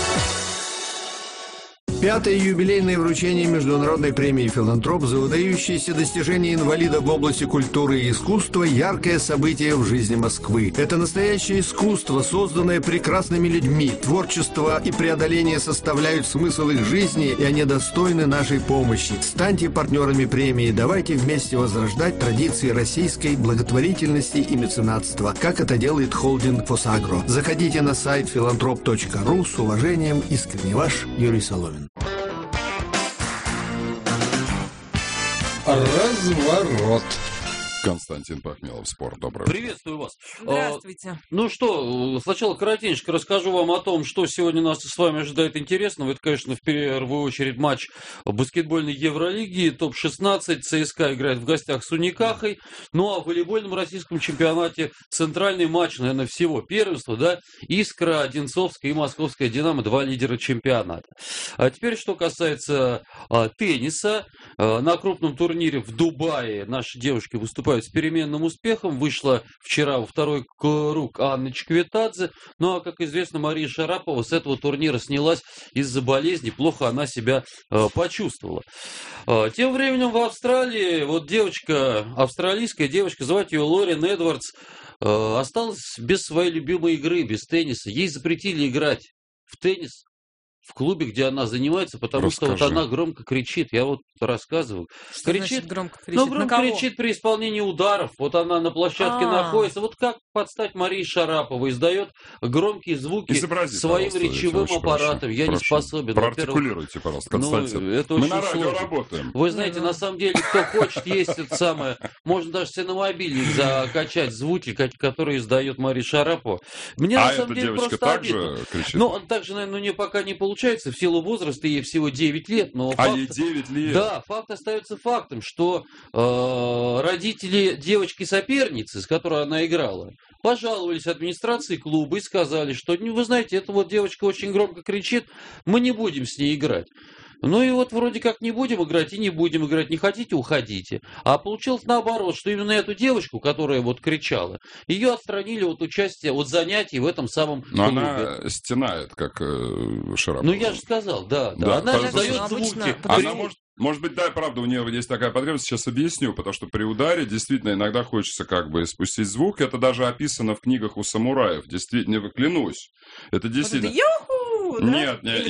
Пятое юбилейное вручение Международной премии «Филантроп» за выдающиеся достижения инвалидов в области культуры и искусства – яркое событие в жизни Москвы. Это настоящее искусство, созданное прекрасными людьми. Творчество и преодоление составляют смысл их жизни, и они достойны нашей помощи. Станьте партнерами премии. Давайте вместе возрождать традиции российской благотворительности и меценатства, как это делает холдинг «Фосагро». Заходите на сайт philantrop.ru. С уважением, искренне ваш Юрий Соломин. Разворот. Константин Пахмелов, «Спорт». Доброе утро. Приветствую вас. Здравствуйте. Ну что, сначала коротенько расскажу вам о том, что сегодня нас с вами ожидает интересного. Это, конечно, в первую очередь матч баскетбольной Евролиги. Топ-16. ЦСКА играет в гостях с Уникахой. Ну а в волейбольном российском чемпионате центральный матч, наверное, всего первенства, да, Искра, Одинцовская и Московская Динамо, два лидера чемпионата. А теперь, что касается тенниса. На крупном турнире в Дубае наши девушки выступают с переменным успехом. Вышла вчера во второй круг Анна Чкветадзе. Ну а, как известно, Мария Шарапова с этого турнира снялась из-за болезни. Плохо она себя почувствовала. Тем временем в Австралии вот девочка, австралийская девочка, звать ее Лорен Эдвардс, осталась без своей любимой игры, без тенниса. Ей запретили играть в теннис в клубе, где она занимается, потому что вот она громко кричит. Я вот рассказываю. Что кричит, громко кричит? Ну, громко кричит при исполнении ударов. Вот она на площадке находится. Вот как подстать Марии Шараповой. Издает громкие звуки своим речевым аппаратом. Я не способен. Проартикулируйте, пожалуйста, Константин. Ну, это мы на радио работаем. Вы знаете, на самом деле, кто хочет, есть это самое. Можно даже себе на мобильник закачать звуки, которые издает Мария Шарапова. Мне на самом деле просто обидно. Ну, также, наверное, у нее пока не получается. В силу возраста ей всего 9 лет. Но ей 9 лет? Да, факт остается фактом, что родители девочки-соперницы, с которой она играла, пожаловались администрации клуба и сказали, что, вы знаете, эта вот девочка очень громко кричит, мы не будем с ней играть. Ну и вот вроде как не будем играть и не будем играть. Не хотите, уходите. А получилось наоборот, что именно эту девочку, которая вот кричала, ее отстранили от участия, от занятий в этом самом клубе. Но она стенает, как Шарапова. Ну я же сказал, да. Она же дает звуки. Она может быть, да, правда, у нее есть такая потребность, сейчас объясню, потому что при ударе действительно иногда хочется как бы спустить звук. Это даже описано в книгах у самураев. Действительно, клянусь. Это действительно... Нет, нет.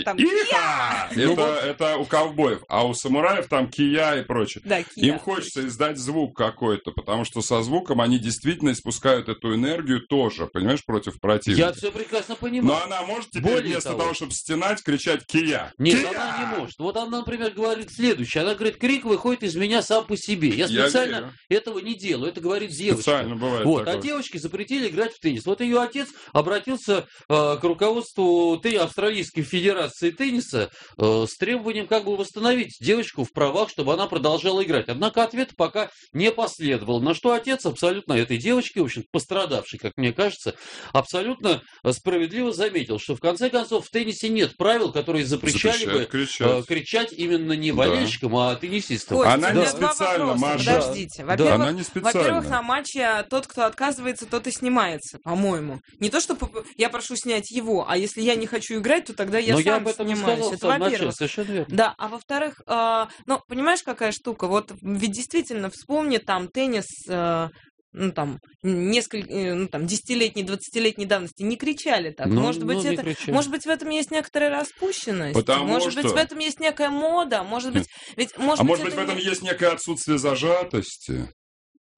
Это у ковбоев, а у самураев там кия и прочее. Да, кия. Им хочется издать звук какой-то, потому что со звуком они действительно испускают эту энергию тоже, понимаешь, против противника. Я все прекрасно понимаю. Но она может теперь вместо того, чтобы стенать, кричать кия. Нет, она не может. Вот она, например, говорит следующее. Она говорит, крик выходит из меня сам по себе. Я специально этого не делаю. Это говорит девочка. Специально бывает вот. такое. А девочке запретили играть в теннис. Вот ее отец обратился к руководству Австралийской Федерации тенниса с требованием как бы восстановить девочку в правах, чтобы она продолжала играть. Однако ответа пока не последовал. На что отец абсолютно этой девочки, в общем, пострадавшей, как мне кажется, абсолютно справедливо заметил, что в конце концов в теннисе нет правил, которые запрещали бы кричать именно не болельщикам, а теннисистам. Она не специально, Маша. Подождите. Во-первых, на матче тот, кто отказывается, тот и снимается, по-моему. Не то, что я прошу снять его, а если я не хочу играть, то тогда я сам снимаюсь. Это во-первых. Совершенно верно. Да, а во-вторых, ну, понимаешь, какая штука? Вот ведь действительно, вспомни там теннис, ну, там, несколько, ну, там, 10-летней, 20-летней давности не кричали так. Может быть, в этом есть некоторая распущенность. Может быть, в этом есть некая мода. Может быть, в этом есть некое отсутствие зажатости.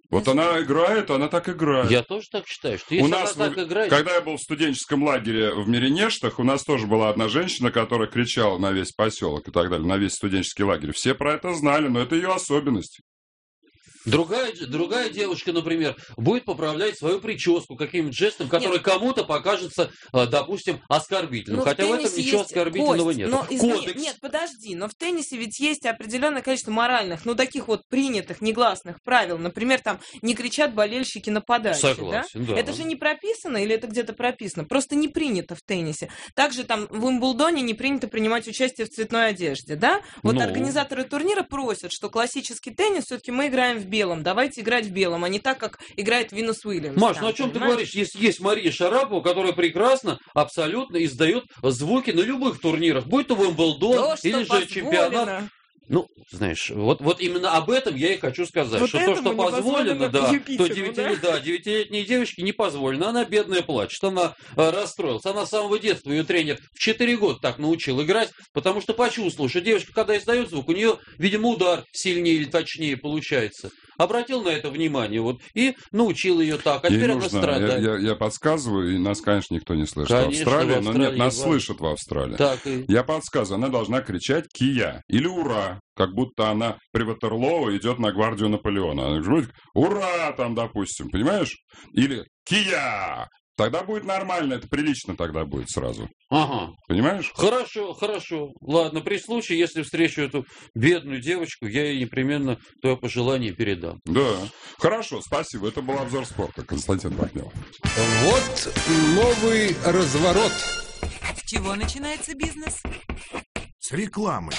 Вот она играет, она так играет. Я тоже так считаю, что если она так играет... Когда я был в студенческом лагере в Миренештах, у нас тоже была одна женщина, которая кричала на весь поселок и так далее, на весь студенческий лагерь. Все про это знали, но это ее особенность. Другая девушка, например, будет поправлять свою прическу каким-нибудь жестом, который кому-то покажется, допустим, оскорбительным. Хотя в этом ничего оскорбительного нет. Нет, подожди, но в теннисе ведь есть определенное количество моральных, таких вот принятых, негласных правил. Например, там не кричат болельщики нападающие. Согласен, да? Это же не прописано или это где-то прописано? Просто не принято в теннисе. Также там в Уимблдоне не принято принимать участие в цветной одежде, да? Вот организаторы турнира просят, что классический теннис все-таки мы играем в белом. Давайте играть в белом, а не так, как играет Винус Уильямс. Маш, о чем ты говоришь? Есть Мария Шарапова, которая прекрасно, абсолютно издает звуки на любых турнирах, будь то Уимблдон или же чемпионат. Знаешь, вот именно об этом я и хочу сказать, что то, что позволено, то 9-летней девочке не позволено. Она бедная плачет, она расстроилась. Она с самого детства, ее тренер в 4 года так научил играть, потому что почувствовал, что девочка, когда издает звук, у нее, видимо, удар сильнее или точнее получается. Обратил на это внимание и научил ее так, а теперь она страдает. Я подсказываю, и нас, конечно, никто не слышит в Австралии, но нет, нас слышат в Австралии. Я подсказываю, она должна кричать «Кия» или «Ура», как будто она при Ватерлоу идет на гвардию Наполеона. Она говорит «Ура!» там, допустим, понимаешь? Или «Кия!» Тогда будет нормально, это прилично тогда будет сразу. Ага. Понимаешь? Хорошо. Ладно, при случае, если встречу эту бедную девочку, я ей непременно твое пожелание передам. Да. Хорошо, спасибо. Это был обзор спорта. Константин Бахмелов. Вот новый разворот. С чего начинается бизнес? С рекламы.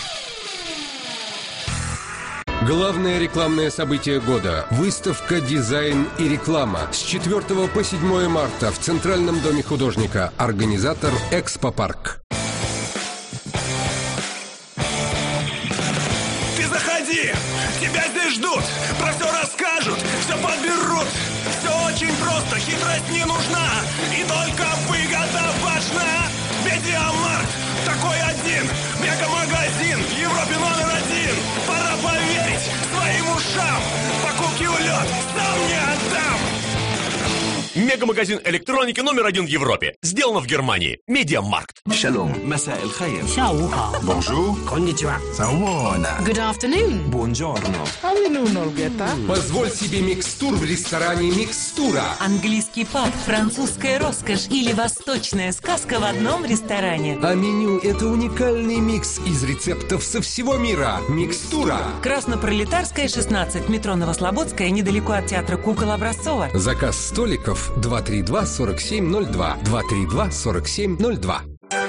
Главное рекламное событие года – выставка «Дизайн и реклама» с 4 по 7 марта в Центральном доме художника. Организатор «Экспопарк». Ты заходи! Тебя здесь ждут! Про все расскажут, все подберут! Все очень просто, хитрость не нужна! И только выгода важна! Медиамаркт такой один! Мегамагазин в Европе №1! Пора поверить своим ушам! Покупки улет сам не отдам! Мегамагазин электроники №1 в Европе. Сделано в Германии. Медиамаркт. Шалом. Масаء الخير. Шауха. Bonjour. Конничева. Сауона. Good afternoon. Buongiorno. Позволь себе микстур в ресторане «Микстура». Английский паб, французская роскошь или восточная сказка в одном ресторане. А меню – это уникальный микс из рецептов со всего мира. «Микстура». Краснопролетарская, 16, метро Новослободская, недалеко от театра «Кукол» Образцова. Заказ столиков 232-4702. 232-4702.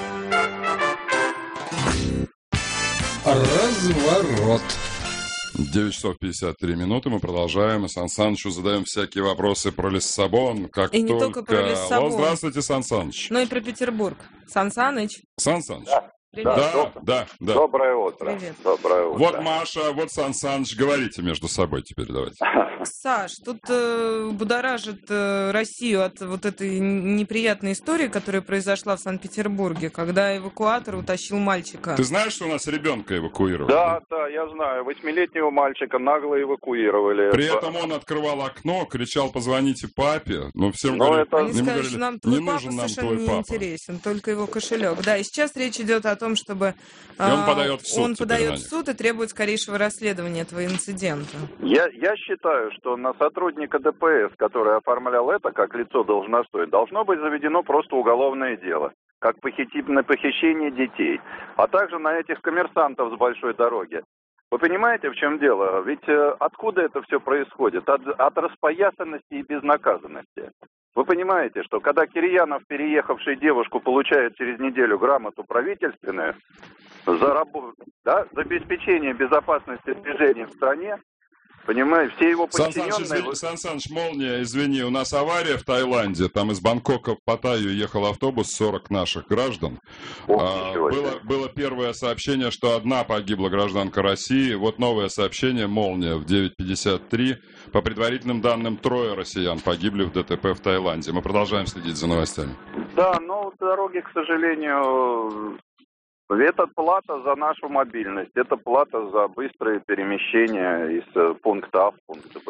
Разворот. 9 часов 53 минуты. Мы продолжаем. И Сан Санычу задаем всякие вопросы про Лиссабон. Как и не только про Лиссабон. Здравствуйте, Сан Саныч. Но и про Петербург. Сан Саныч. Сан Саныч. Да. Доброе утро. Привет. Доброе утро. Вот Маша, вот Сан Саныч. Говорите между собой теперь, давайте. Саш, тут будоражит Россию от вот этой неприятной истории, которая произошла в Санкт-Петербурге, когда эвакуатор утащил мальчика. Ты знаешь, что у нас ребенка эвакуировали? Да, я знаю. 8-летнего мальчика нагло эвакуировали. При этом он открывал окно, кричал: позвоните папе. Но всем говорили, они сказали, что нам твой папа совершенно не папа. интересен, только его кошелек. Да, и сейчас речь идет о том, чтобы он подает в суд. Он подает в суд и требует скорейшего расследования этого инцидента. Я считаю, что на сотрудника ДПС, который оформлял это как лицо должностное, должно быть заведено просто уголовное дело, как на похищение детей, а также на этих коммерсантов с большой дороги. Вы понимаете, в чем дело? Ведь откуда это все происходит? От распоясанности и безнаказанности. Вы понимаете, что когда Кирьянов, переехавший девушку, получает через неделю грамоту правительственную за обеспечение безопасности движения в стране, понимаете, все его подчиненные... Сан Саныч, молния, извини, у нас авария в Таиланде. Там из Бангкока в Паттайю ехал автобус, 40 наших граждан. Было первое сообщение, что одна погибла гражданка России. Вот новое сообщение, молния, в 9:53. По предварительным данным, 3 россиян погибли в ДТП в Таиланде. Мы продолжаем следить за новостями. Да, но дороги, к сожалению... Это плата за нашу мобильность, это плата за быстрое перемещение из пункта А в пункт Б.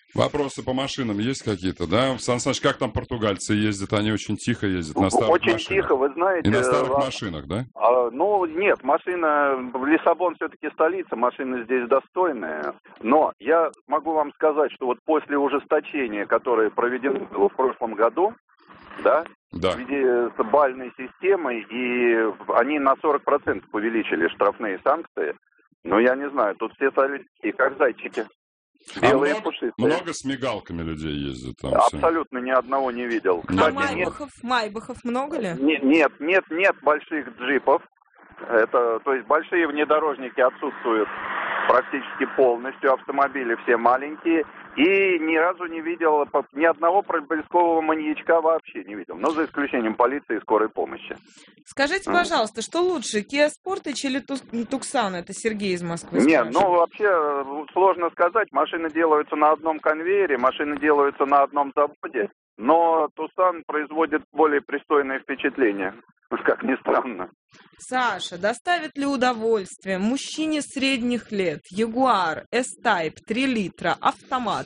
Вопросы по машинам есть какие-то, да? Сан Саныч, как там португальцы ездят? Они очень тихо ездят на старых Очень машинах. тихо, вы знаете. И на старых машинах, да? Ну, нет, машина... Лиссабон все-таки столица, машины здесь достойные. Но я могу вам сказать, что вот после ужесточения, которое проведено было в прошлом году, да, в виде бальной системы, и они на 40% увеличили штрафные санкции. Ну, я не знаю, тут все стали как зайчики. Белые, пушистые. Много с мигалками людей ездит там? Абсолютно ни одного не видел. Кстати, Майбахов много ли? Нет больших джипов. Это, то есть большие внедорожники отсутствуют практически полностью, автомобили все маленькие. И ни разу не видел, ни одного проблескового маньячка вообще не видел. Но за исключением полиции и скорой помощи. Скажите, пожалуйста, что лучше, Kia Sportage или Tucson? Это Сергей из Москвы спрашивает. Ну вообще сложно сказать. Машины делаются на одном конвейере, машины делаются на одном заводе. Но Tucson производит более пристойное впечатление, как ни странно. Саша, доставит ли удовольствие мужчине средних лет Jaguar S-Type 3 литра, автомат?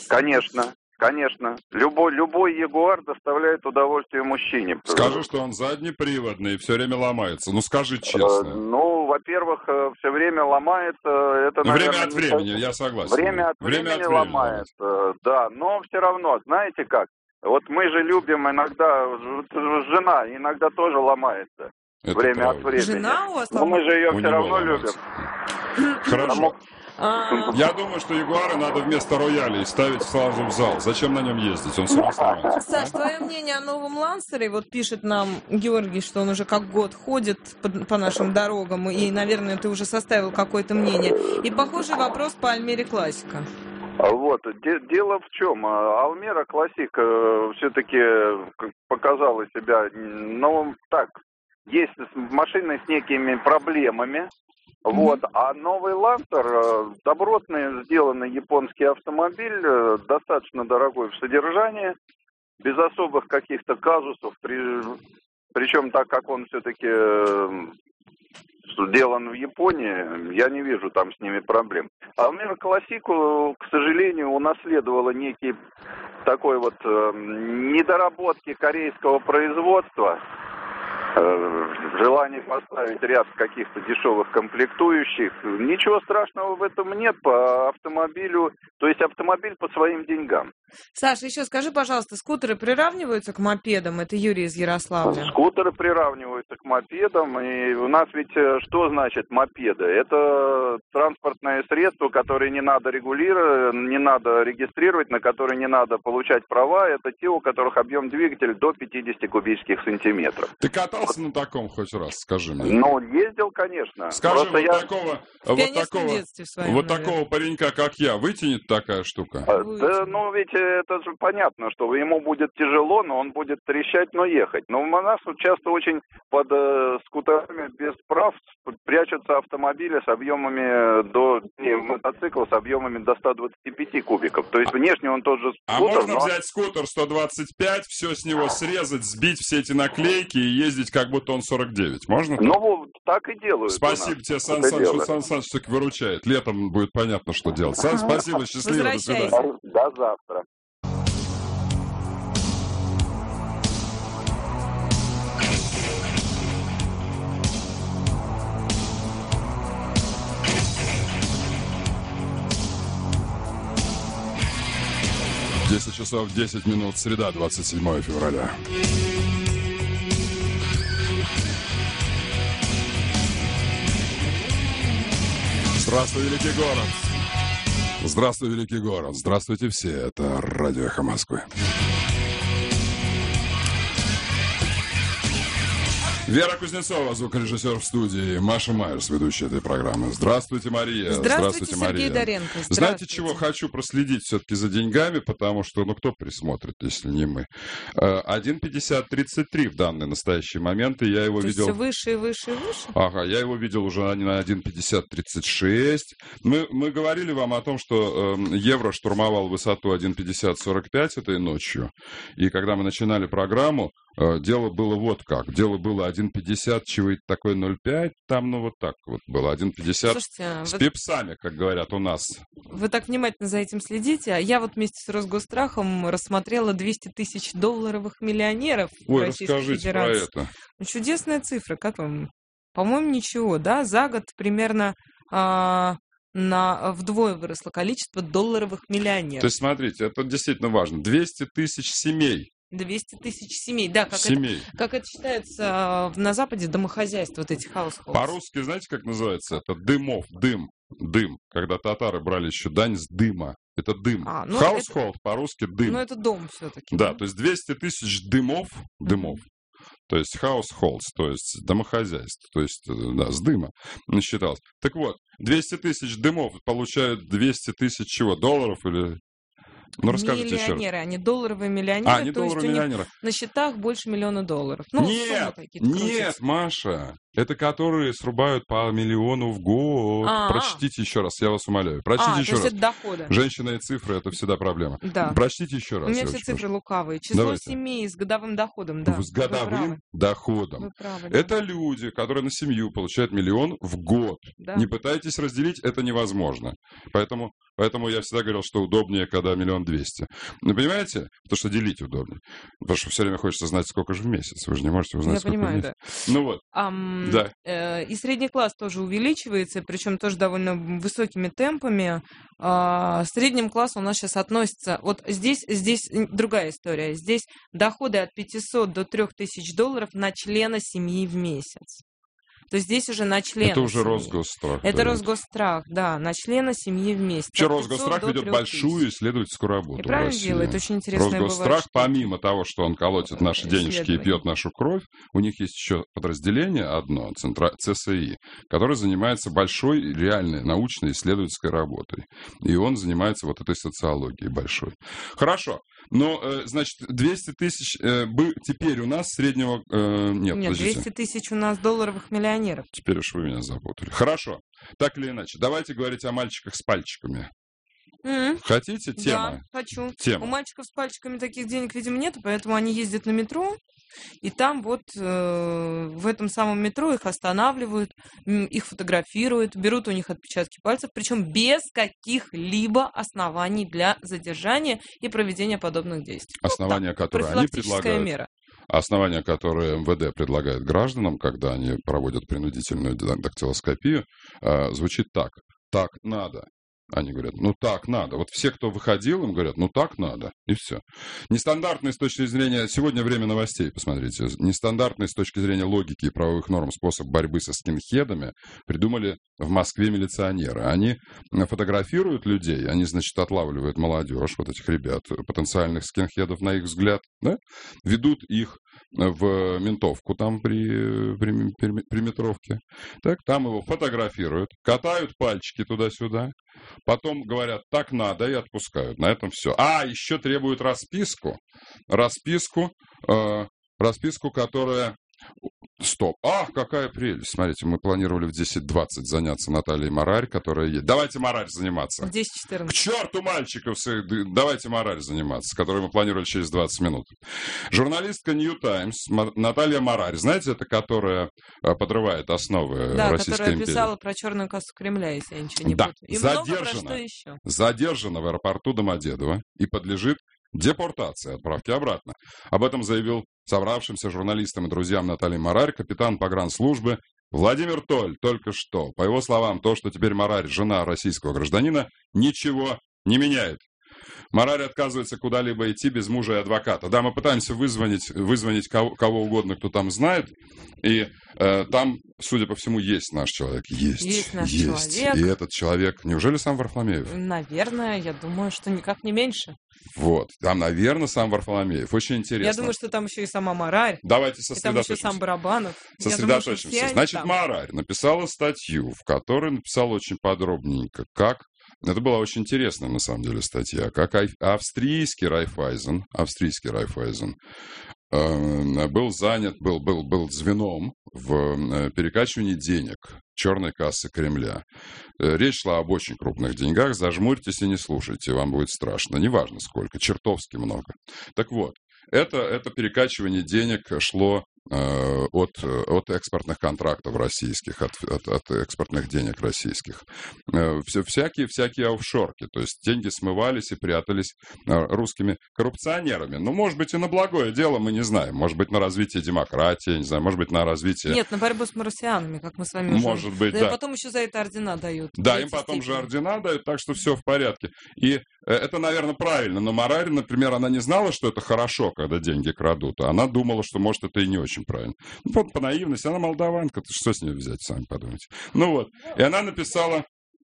Конечно. Любой Jaguar доставляет удовольствие мужчине. Скажи, что он заднеприводный и все время ломается. Ну, скажи честно. Во-первых, все время ломается. Это, наверное, время от времени, я согласен. Время от времени ломается, да. Но все равно, знаете как? Вот мы же любим иногда, жена иногда тоже ломается. Это время правда. от времени. Жена у вас? Но мы же ее все равно любим. Хорошо. Я думаю, что Ягуары надо вместо роялей ставить сразу в зал. Зачем на нем ездить? Он все равно сломается. Саш, твое мнение о новом Лансере? Вот пишет нам Георгий, что он уже как год ходит по нашим дорогам, и, наверное, ты уже составил какое-то мнение. И похожий вопрос по Альмере Классика. Вот, дело в чем? Альмера Классик все-таки показала себя, есть машины с некими проблемами, вот, а новый Лансер, добротный, сделанный японский автомобиль, достаточно дорогой в содержании, без особых каких-то казусов, причем так как он все-таки сделан в Японии, я не вижу там с ними проблем. Альмера Классику, к сожалению, унаследовала некий такой вот недоработки корейского производства, желание поставить ряд каких-то дешевых комплектующих. Ничего страшного в этом нет по автомобилю, то есть автомобиль по своим деньгам. Саша, еще скажи, пожалуйста, скутеры приравниваются к мопедам? Это Юрий из Ярославля. Скутеры приравниваются к мопедам, и у нас ведь что значит мопеды? Это транспортное средство, которое не надо регулировать, не надо регистрировать, на которое не надо получать права. Это те, у которых объем двигателя до 50 кубических сантиметров. Ты катался на таком хоть раз, скажи мне? Ну, ездил, конечно. Скажи, вот такого паренька, как я, вытянет такая штука? Да, ну ведь это же понятно, что ему будет тяжело, но он будет трещать, но ехать. Но у нас вот часто очень под скутерами без прав прячутся автомобили с объемами мотоцикл с объемами до 125 кубиков. То есть внешне он тот же скутер. А можно взять скутер 125, все с него срезать, сбить все эти наклейки и ездить, как будто он 49. Можно? Ну, так и делают. Спасибо тебе, Сан Саныч, что Сан Саныч все-таки выручает. Летом будет понятно, что делать. Сан, спасибо, счастливо, до свидания. До завтра. Десять часов 10 минут, среда, 27 февраля. Здравствуй, великий город! Здравствуй, великий город! Здравствуйте все! Это Радио Эхо Москвы. Вера Кузнецова, звукорежиссер в студии, Маша Майерс, ведущая этой программы. Здравствуйте, Мария. Здравствуйте, Сергей Мария. Доренко. Знаете, чего хочу проследить все-таки за деньгами, потому что, кто присмотрит, если не мы. 1,50-33 в данный настоящий момент, и я его видел... все выше и выше и выше? Ага, я его видел уже на 1,50-36. Мы говорили вам о том, что евро штурмовал высоту 1,50-45 этой ночью, и когда мы начинали программу, дело было вот как. Дело было 1,50, чего-то такое 0,5, там, ну, вот так вот было. 1,50 с пипсами, как говорят у нас. Вы так внимательно за этим следите. Я вот вместе с Росгострахом рассмотрела 200 тысяч долларовых миллионеров в Российской расскажите Федерации. про это. Ну, чудесная цифра, как вам? По-моему, ничего, да? За год примерно вдвое выросло количество долларовых миллионеров. То есть, смотрите, это действительно важно. 200 тысяч семей. 200 тысяч семей, да, как это считается на Западе, домохозяйство, вот эти households. По-русски, знаете, как называется? Это дым. Когда татары брали еще дань с дыма. Это дым. Household по-русски дым. Ну, это дом все-таки. Да, то есть 200 тысяч дымов. То есть households, то есть домохозяйство, то есть, да, с дыма насчиталось. Так вот, 200 тысяч дымов получают 200 тысяч чего? Долларов или... Ну, расскажите еще раз. Миллионеры, они долларовые миллионеры, они то есть у них на счетах больше $1 миллиона. Ну, нет, Маша, это которые срубают по $1 миллиону в год. Прочтите еще раз, я вас умоляю. Прочтите еще раз. Это доходы. Женщины и цифры, это всегда проблема. Да. Прочтите еще раз. У меня все цифры лукавые. Число семей с годовым доходом, да. С годовым доходом. Вы правы, да. Это люди, которые на семью получают $1 миллион в год. Да. Не пытайтесь разделить, это невозможно. Поэтому я всегда говорил, что удобнее, когда $1 200 000. Вы понимаете? Потому что делить удобнее. Потому что все время хочется знать, сколько же в месяц. Вы же не можете узнать, сколько в месяц. Да. Ну вот. Да. И средний класс тоже увеличивается, причем тоже довольно высокими темпами. Средним классом у нас сейчас относится... Вот здесь другая история. Здесь доходы от $500 до $3000 на члена семьи в месяц. То есть здесь уже на члена Это уже семьи. Росгосстрах. Это Росгосстрах, да, на члена семьи вместе. Вообще Росгосстрах ведет большую исследовательскую работу. И правильно делает, очень интересная Росгосстрах, помимо того, что он колотит наши денежки и пьет нашу кровь, у них есть еще подразделение одно, ЦСИ, которое занимается большой, реальной научной исследовательской работой. И он занимается вот этой социологией большой. Хорошо. Но, значит, 200 тысяч теперь у нас среднего... Нет, 200 тысяч у нас долларовых миллионеров. Теперь уж вы меня запутали. Хорошо. Так или иначе. Давайте говорить о мальчиках с пальчиками. Хотите? Тема? Да, хочу. Тема. У мальчиков с пальчиками таких денег, видимо, нет, поэтому они ездят на метро, и там вот в этом самом метро их останавливают, их фотографируют, берут у них отпечатки пальцев, причем без каких-либо оснований для задержания и проведения подобных действий. Основания, которые они предлагают. Мера. Основания, которые МВД предлагает гражданам, когда они проводят принудительную дактилоскопию, звучит так. Так надо. Они говорят, ну так надо. Вот все, кто выходил, им говорят, ну так надо. И все. Нестандартный с точки зрения... Сегодня время новостей, посмотрите. Нестандартный с точки зрения логики и правовых норм способ борьбы со скинхедами придумали в Москве милиционеры. Они фотографируют людей, они, значит, отлавливают молодежь, вот этих ребят, потенциальных скинхедов, на их взгляд, да? Ведут их в ментовку там при метровке. Так, там его фотографируют, катают пальчики туда-сюда. Потом говорят, так надо, и отпускают. На этом все. Еще требуют расписку. Расписку, которая... Стоп. Какая прелесть. Смотрите, мы планировали в 10:20 заняться Натальей Марарь, которая едет. Давайте Марарь заниматься. В 10:14. К черту мальчиков. Давайте Марарь заниматься, с которой мы планировали через 20 минут. Журналистка New Times Наталья Марарь. Знаете, это которая подрывает основы Российской которая империи? писала про черную кассу Кремля, если я ничего не путаю. И задержана. Задержана в аэропорту Домодедово и подлежит депортации, отправки обратно. Об этом заявил собравшимся журналистам и друзьям Натальи Марарь капитан погранслужбы Владимир Толь только что. По его словам, то, что теперь Марарь жена российского гражданина, ничего не меняет. Марарь отказывается куда-либо идти без мужа и адвоката. Да, мы пытаемся вызвонить кого угодно, кто там знает. И там, судя по всему, есть наш человек. Есть наш человек. И этот человек, неужели сам Варфоломеев? Наверное, я думаю, что никак не меньше. Вот, там, наверное, сам Варфоломеев. Очень интересно. Я думаю, что там еще и сама Марарь. Давайте И сосредоточимся. там еще сам Барабанов. Сосредоточимся. Значит, Марарь написала статью, в которой написала очень подробненько, как... Это была очень интересная, на самом деле, статья. Как австрийский Райффайзен был занят, был звеном в перекачивании денег черной кассы Кремля. Речь шла об очень крупных деньгах. Зажмурьтесь и не слушайте, вам будет страшно. Неважно сколько, чертовски много. Так вот, это перекачивание денег шло от экспортных контрактов российских, от экспортных денег российских. Всякие офшорки. То есть деньги смывались и прятались русскими коррупционерами. Ну, может быть, и на благое дело, мы не знаем. Может быть, на развитие демократии, не знаю, может быть, на развитие... Нет, на борьбу с марсианами, как мы с вами уже... Может быть, да. И потом еще за это ордена дают. Да, им потом же ордена дают, так что все в порядке. И это, наверное, правильно. Но Марарь, например, она не знала, что это хорошо, когда деньги крадут. Она думала, что, может, это и не очень правильно. Ну, вот по наивности. Она молдаванка. Что с ней взять, сами подумайте. Ну вот. И она написала,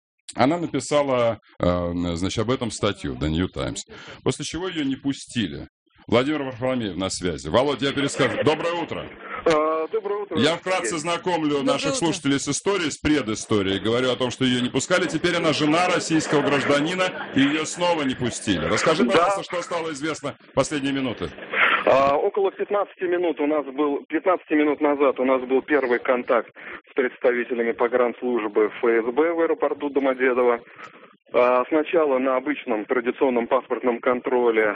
значит, об этом статью The New Times. После чего ее не пустили. Владимир Варфоломеев на связи. Володя, я перескажу. Доброе утро. Доброе утро. Я вкратце знакомлю наших слушателей с историей, с предысторией. Говорю о том, что ее не пускали. Теперь она жена российского гражданина, и ее снова не пустили. Расскажи, пожалуйста, что стало известно в последние минуты. Около 15 минут назад у нас был первый контакт с представителями погранслужбы ФСБ в аэропорту Домодедово. Сначала на обычном традиционном паспортном контроле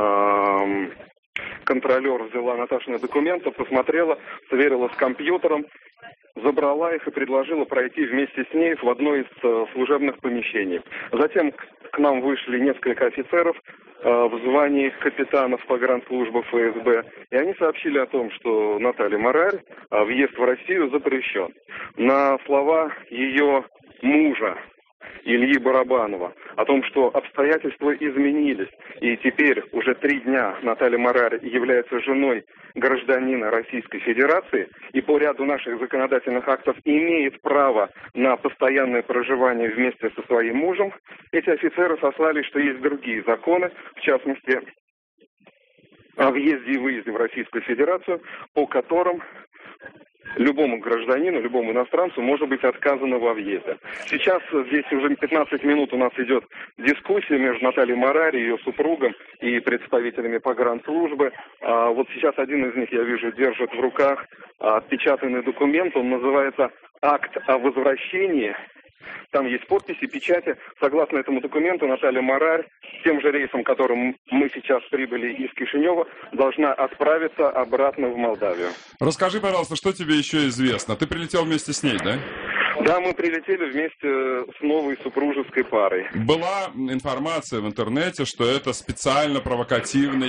контролер взяла Наташины документы, посмотрела, сверила с компьютером, забрала их и предложила пройти вместе с ней в одно из служебных помещений. Затем к нам вышли несколько офицеров в звании капитанов погранслужбы ФСБ, и они сообщили о том, что Наталья Марарь въезд в Россию запрещен. На слова ее мужа, Ильи Барабанова, о том, что обстоятельства изменились, и теперь уже 3 дня Наталья Марарь является женой гражданина Российской Федерации и по ряду наших законодательных актов имеет право на постоянное проживание вместе со своим мужем, эти офицеры сослались, что есть другие законы, в частности, о въезде и выезде в Российскую Федерацию, по которым любому гражданину, любому иностранцу может быть отказано во въезде. Сейчас здесь уже 15 минут у нас идет дискуссия между Натальей Марарь, ее супругом и представителями погранслужбы. Вот сейчас один из них, я вижу, держит в руках отпечатанный документ, он называется «Акт о возвращении». Там есть подписи, печати. Согласно этому документу, Наталья Марарь тем же рейсом, которым мы сейчас прибыли из Кишинева, должна отправиться обратно в Молдавию. Расскажи, пожалуйста, что тебе еще известно? Ты прилетел вместе с ней, да? Да, мы прилетели вместе с новой супружеской парой. Была информация в интернете, что это специально провокационный,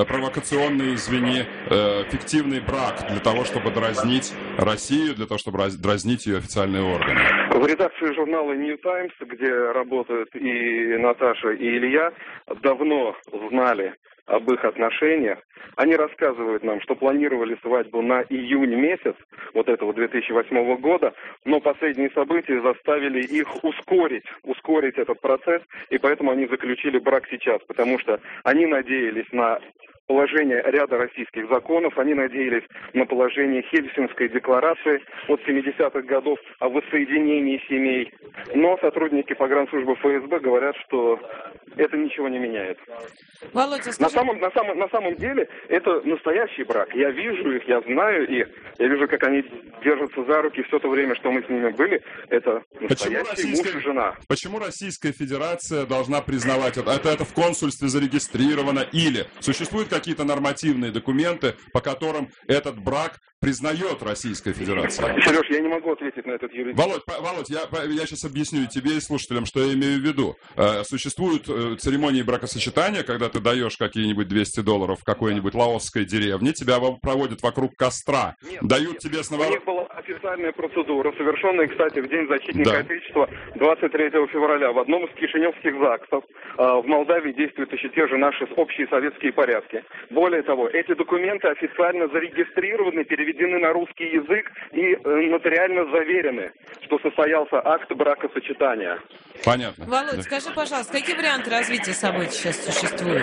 фиктивный брак для того, чтобы дразнить Россию, для того, чтобы дразнить ее официальные органы. В редакции журнала New Times, где работают и Наташа, и Илья, давно знали об их отношениях. Они рассказывают нам, что планировали свадьбу на июнь месяц вот этого 2008 года, но последние события заставили их ускорить этот процесс, и поэтому они заключили брак сейчас, потому что они надеялись на положение ряда российских законов, они надеялись на положение Хельсинской декларации от 70-х годов о воссоединении семей. Но сотрудники погранслужбы ФСБ говорят, что это ничего не меняет. Володя, скажи... на самом деле это настоящий брак. Я вижу их, я знаю их, я вижу, как они держатся за руки все то время, что мы с ними были. Это настоящий муж и жена. Почему Российская Федерация должна признавать это? Это в консульстве зарегистрировано или существуют какие-то нормативные документы, по которым этот брак признает Российская Федерация? Сереж, я не могу ответить на этот юридический... Володь, я сейчас объясню тебе и слушателям, что я имею в виду. Существуют церемонии бракосочетания, когда ты даешь какие-нибудь $200 в какой-нибудь лаосской деревне, тебя проводят вокруг костра, дают тебе У них была официальная процедура, совершенная, кстати, в День защитника Отечества 23 февраля в одном из кишиневских ЗАГСов. В Молдавии действуют еще те же наши общие советские порядки. Более того, эти документы официально зарегистрированы, переведены на русский язык и нотариально заверены, что состоялся акт бракосочетания. Понятно. Володь, скажи, пожалуйста, какие варианты развития событий сейчас существуют?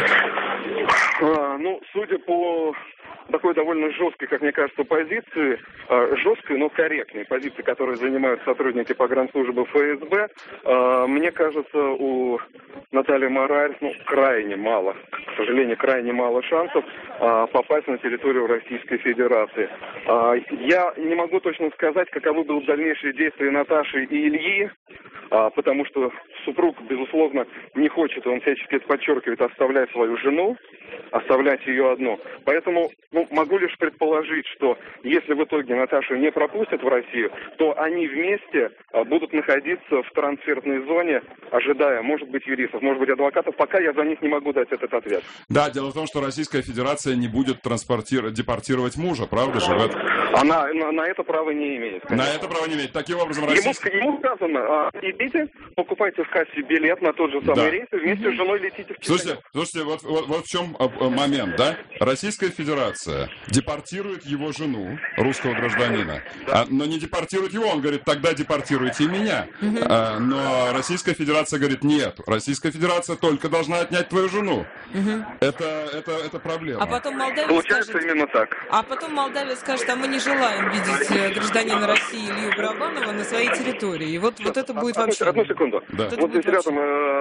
Судя по такой довольно жесткой, как мне кажется, позиции, жесткой, но корректной позиции, которую занимают сотрудники погранслужбы ФСБ, мне кажется, у Натальи Марарь крайне мало, к сожалению, крайне мало шансов попасть на территорию Российской Федерации. Я не могу точно сказать, каковы будут дальнейшие действия Наташи и Ильи, потому что супруг, безусловно, не хочет, он всячески это подчеркивает, оставлять свою жену. оставлять ее одну. Поэтому могу лишь предположить, что если в итоге Наташу не пропустят в Россию, то они вместе будут находиться в трансферной зоне, ожидая, может быть, юристов, может быть, адвокатов. Пока я за них не могу дать этот ответ. Да, дело в том, что Российская Федерация не будет депортировать мужа, правда же? Она на это право не имеет. Конечно. На это право не имеет. Таким образом, Ему сказано, идите, покупайте в кассе билет на тот же самый рейс и вместе с женой летите в Китай. Слушайте, вот в чем момент, да? Российская Федерация депортирует его жену, русского гражданина, но не депортирует его, он говорит, тогда депортируйте и меня. Но Российская Федерация говорит, нет, Российская Федерация только должна отнять твою жену. Это проблема. А потом Молдавия Получается скажет, именно так. А потом Молдавия скажет, а мы не желаем видеть гражданина России Илью Барабанова на своей территории. И вот это будет вообще... Одну секунду. Да. Вот здесь рядом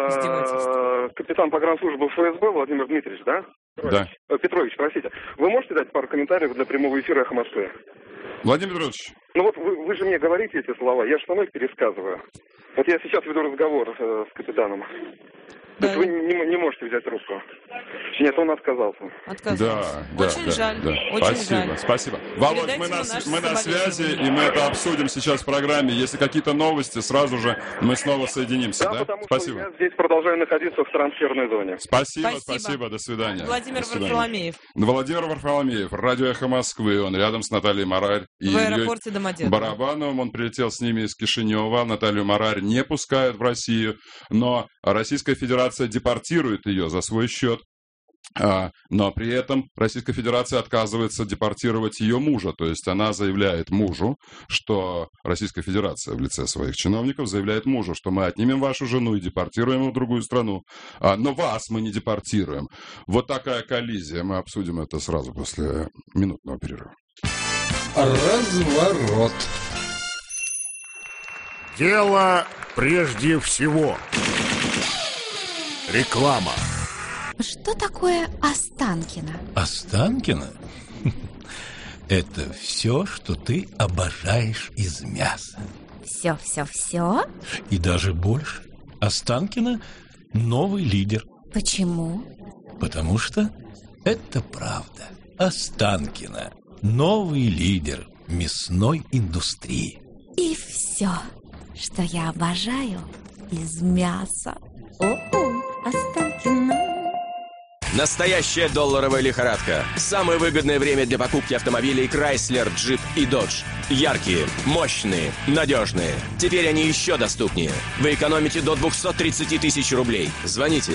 капитан погранслужбы ФСБ Владимир Дмитриевич, да? Да. Петрович, простите. Вы можете дать пару комментариев для прямого эфира «Эхо Москвы»? Владимир Петрович. Ну вот вы же мне говорите эти слова, я же сама их пересказываю. Вот я сейчас веду разговор с капитаном. То есть вы не можете взять трубку. Нет, он отказался. Да. Очень жаль. Спасибо. Володь, мы на связи, и мы это обсудим сейчас в программе. Если какие-то новости, сразу же мы снова соединимся. Да, потому что я здесь продолжаю находиться в трансферной зоне. Спасибо. До свидания. Владимир Варфоломеев. Владимир Варфоломеев, радио «Эхо Москвы». Он рядом с Натальей Марарь и Ильей Барабановым. Он прилетел с ними из Кишинева. Наталью Марарь не пускают в Россию, но Российская Федерация депортирует ее за свой счет. Но при этом Российская Федерация отказывается депортировать ее мужа. То есть она заявляет мужу, что Российская Федерация в лице своих чиновников заявляет мужу, что мы отнимем вашу жену и депортируем ее в другую страну. Но вас мы не депортируем. Вот такая коллизия. Мы обсудим это сразу после минутного перерыва. Разворот. Дело прежде всего. Реклама. Что такое Останкино? Останкино? Это все, что ты обожаешь из мяса. Все? И даже больше. Останкино – новый лидер. Почему? Потому что это правда. Останкино – новый лидер мясной индустрии. И все, что я обожаю из мяса. Останкино. Настоящая долларовая лихорадка. Самое выгодное время для покупки автомобилей Chrysler, Jeep и Dodge. Яркие, мощные, надежные. Теперь они еще доступнее. Вы экономите до 230 тысяч рублей. Звоните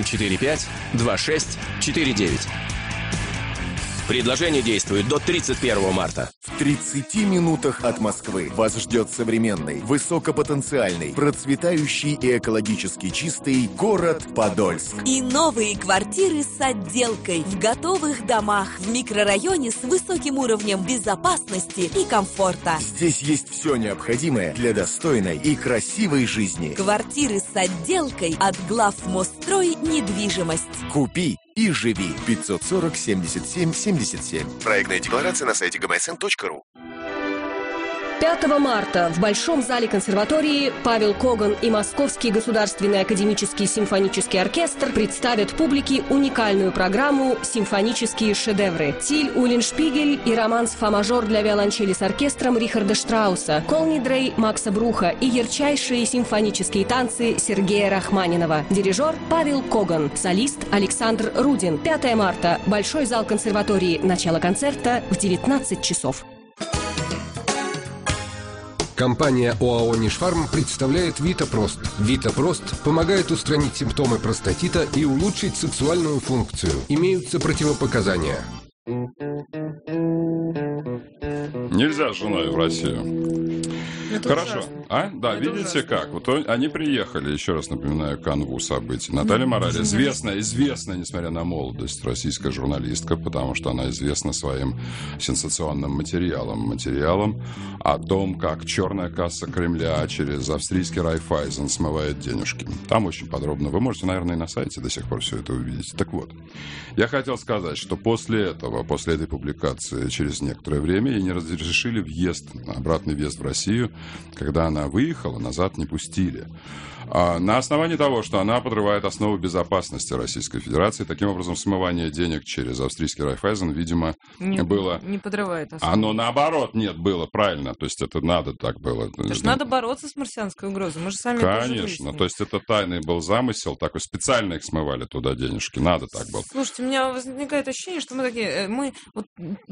745-2649. Предложение действует до 31 марта. В 30 минутах от Москвы вас ждет современный, высокопотенциальный, процветающий и экологически чистый город Подольск. И новые квартиры с отделкой в готовых домах в микрорайоне с высоким уровнем безопасности и комфорта. Здесь есть все необходимое для достойной и красивой жизни. Квартиры с отделкой от главмосстрой недвижимость. Купи и живи. 540 77 77. Проектная декларация на сайте gmsn.ru. 5 марта в Большом зале консерватории Павел Коган и Московский государственный академический симфонический оркестр представят публике уникальную программу «Симфонические шедевры». Тиль Уллиншпигель и романс «Фа-мажор» для виолончели с оркестром Рихарда Штрауса, Колнидрей Макса Бруха и ярчайшие симфонические танцы Сергея Рахманинова. Дирижер Павел Коган, солист Александр Рудин. 5 марта. Большой зал консерватории. Начало концерта в 19 часов. Компания ОАО «Нишфарм» представляет Витапрост. Витапрост помогает устранить симптомы простатита и улучшить сексуальную функцию. Имеются противопоказания. Нельзя с женой в Россию. Это хорошо. ужасно. Да, это видите ужасно. Как? Вот они приехали, еще раз напоминаю, к канву событий. Наталья Марарь, известная, несмотря на молодость, российская журналистка, потому что она известна своим сенсационным материалом о том, как черная касса Кремля через австрийский Райффайзен смывает денежки. Там очень подробно. Вы можете, наверное, и на сайте до сих пор все это увидеть. Так вот, я хотел сказать, что после этой публикации, через некоторое время ей не разрешили обратный въезд в Россию. Когда она выехала, назад не пустили. На основании того, что она подрывает основы безопасности Российской Федерации, таким образом смывание денег через австрийский Райффайзен, видимо, было... Не подрывает основы. Оно наоборот, нет, было правильно, то есть это надо так было. Потому что надо бороться с марсианской угрозой, мы же сами Конечно, то есть это тайный был замысел, такой специально их смывали туда денежки, надо так было. Слушайте, у меня возникает ощущение, что мы вот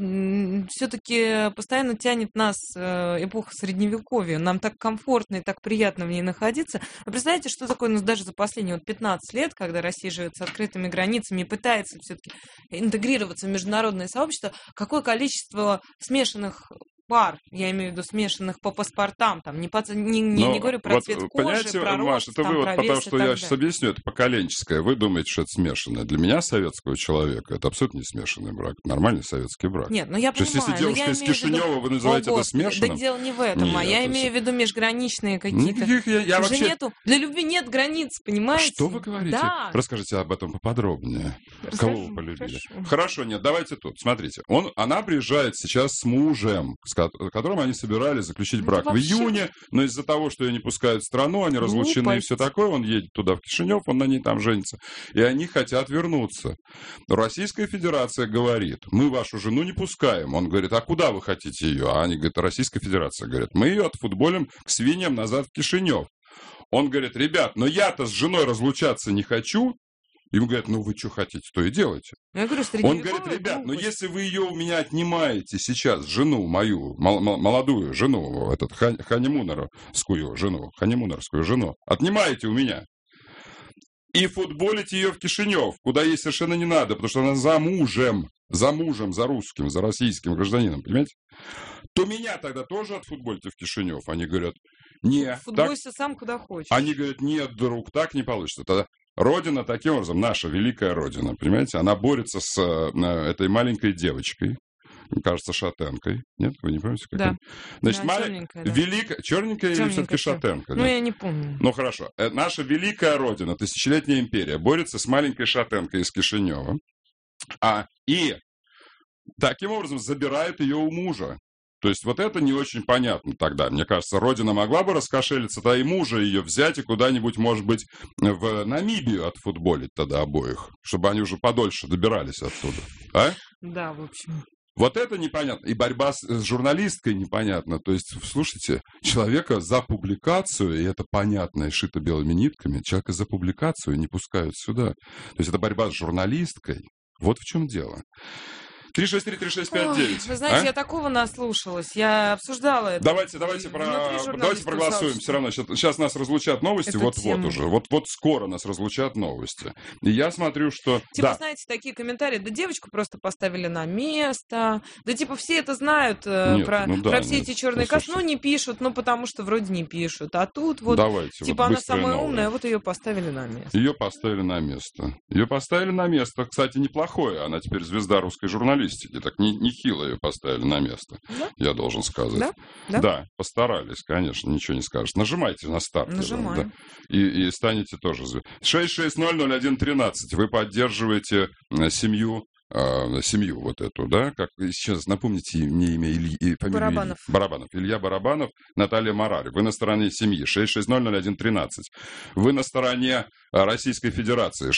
все-таки постоянно тянет нас эпоха Средневековья, нам так комфортно и так приятно в ней находиться. Вы представляете, что такое, ну, даже за последние 15 лет, когда Россия живет с открытыми границами и пытается все-таки интегрироваться в международное сообщество, какое количество смешанных пар, я имею в виду смешанных по паспортам, там, не говорю про вот, цвет кожи, понимаете, про рост, Маш, это там, вы, про потому вес что и я так сейчас далее. объясню, это поколенческое, вы думаете, что это смешанное. Для меня, советского человека, это абсолютно не смешанный брак, нормальный советский брак. Нет, ну я понимаю, если девушка из Кишинева, вы называете это смешанным? Да дело не в этом, а я имею в виду межграничные какие-то. Я Уже вообще... нету, для любви нет границ, понимаете? Что вы говорите? Да. Расскажите об этом поподробнее. Расскажу, Кого вы полюбили? Хорошо, нет, давайте тут. Смотрите, она приезжает сейчас с мужем, с которым они собирались заключить брак в июне, но из-за того, что ее не пускают в страну, они разлучены и все такое, он едет туда, в Кишинев, он на ней там женится, и они хотят вернуться. Российская Федерация говорит, мы вашу жену не пускаем. Он говорит, а куда вы хотите ее? А они говорят, Российская Федерация говорит, мы ее отфутболим к свиньям назад в Кишинев. Он говорит, ребят, но я-то с женой разлучаться не хочу. Ему говорят, ну вы что хотите, то и делайте. Я говорю, он говорит, ребят, ну если вы ее у меня отнимаете сейчас, жену мою, молодую жену, ханимунерскую жену, отнимаете у меня и футболите ее в Кишинев, куда ей совершенно не надо, потому что она за мужем, за русским, за российским гражданином, понимаете? То меня тогда тоже отфутбольте в Кишинев. Они говорят, нет. Футболься сам куда хочешь. Они говорят, нет, друг, так не получится. Тогда Родина таким образом, наша великая Родина, понимаете, она борется с этой маленькой девочкой, кажется, шатенкой. Нет, вы не помните? Да. Значит, да, черненькая или все-таки шатенка? Ну, я не помню. Ну, хорошо. Наша великая Родина, тысячелетняя империя, борется с маленькой шатенкой из Кишинева, и таким образом забирает ее у мужа. То есть вот это не очень понятно тогда. Мне кажется, Родина могла бы раскошелиться, и мужа ее взять и куда-нибудь, может быть, в Намибию отфутболить тогда обоих, чтобы они уже подольше добирались оттуда. А? Да, в общем. Вот это непонятно. И борьба с журналисткой непонятна. То есть, слушайте, человека за публикацию, и это понятно, и шито белыми нитками, человека за публикацию не пускают сюда. То есть это борьба с журналисткой. Вот в чем дело. 363-3659. Вы знаете, я такого наслушалась. Я обсуждала это. Давайте проголосуем все равно. Сейчас нас разлучат новости. Вот-вот уже. Вот скоро нас разлучат новости. И я смотрю, что... Типа, знаете, такие комментарии. Да девочку просто поставили на место. Да типа все это знают про все эти черные кассы. Ну, не пишут, потому что вроде не пишут. А тут вот... Давайте, типа она самая умная, вот ее поставили на место. Ее поставили на место. Кстати, неплохое. Она теперь звезда русской журналистики. Так нехило ее поставили на место, я должен сказать. Да, постарались, конечно, ничего не скажешь. Нажимайте на старт. Нажимаем. Да, и станете тоже. 6600113. Вы поддерживаете семью вот эту, да? Как сейчас напомните мне имя и фамилию. Барабанов. Илья Барабанов, Наталья Марари. Вы на стороне семьи. 6600113. Вы на стороне Российской Федерации.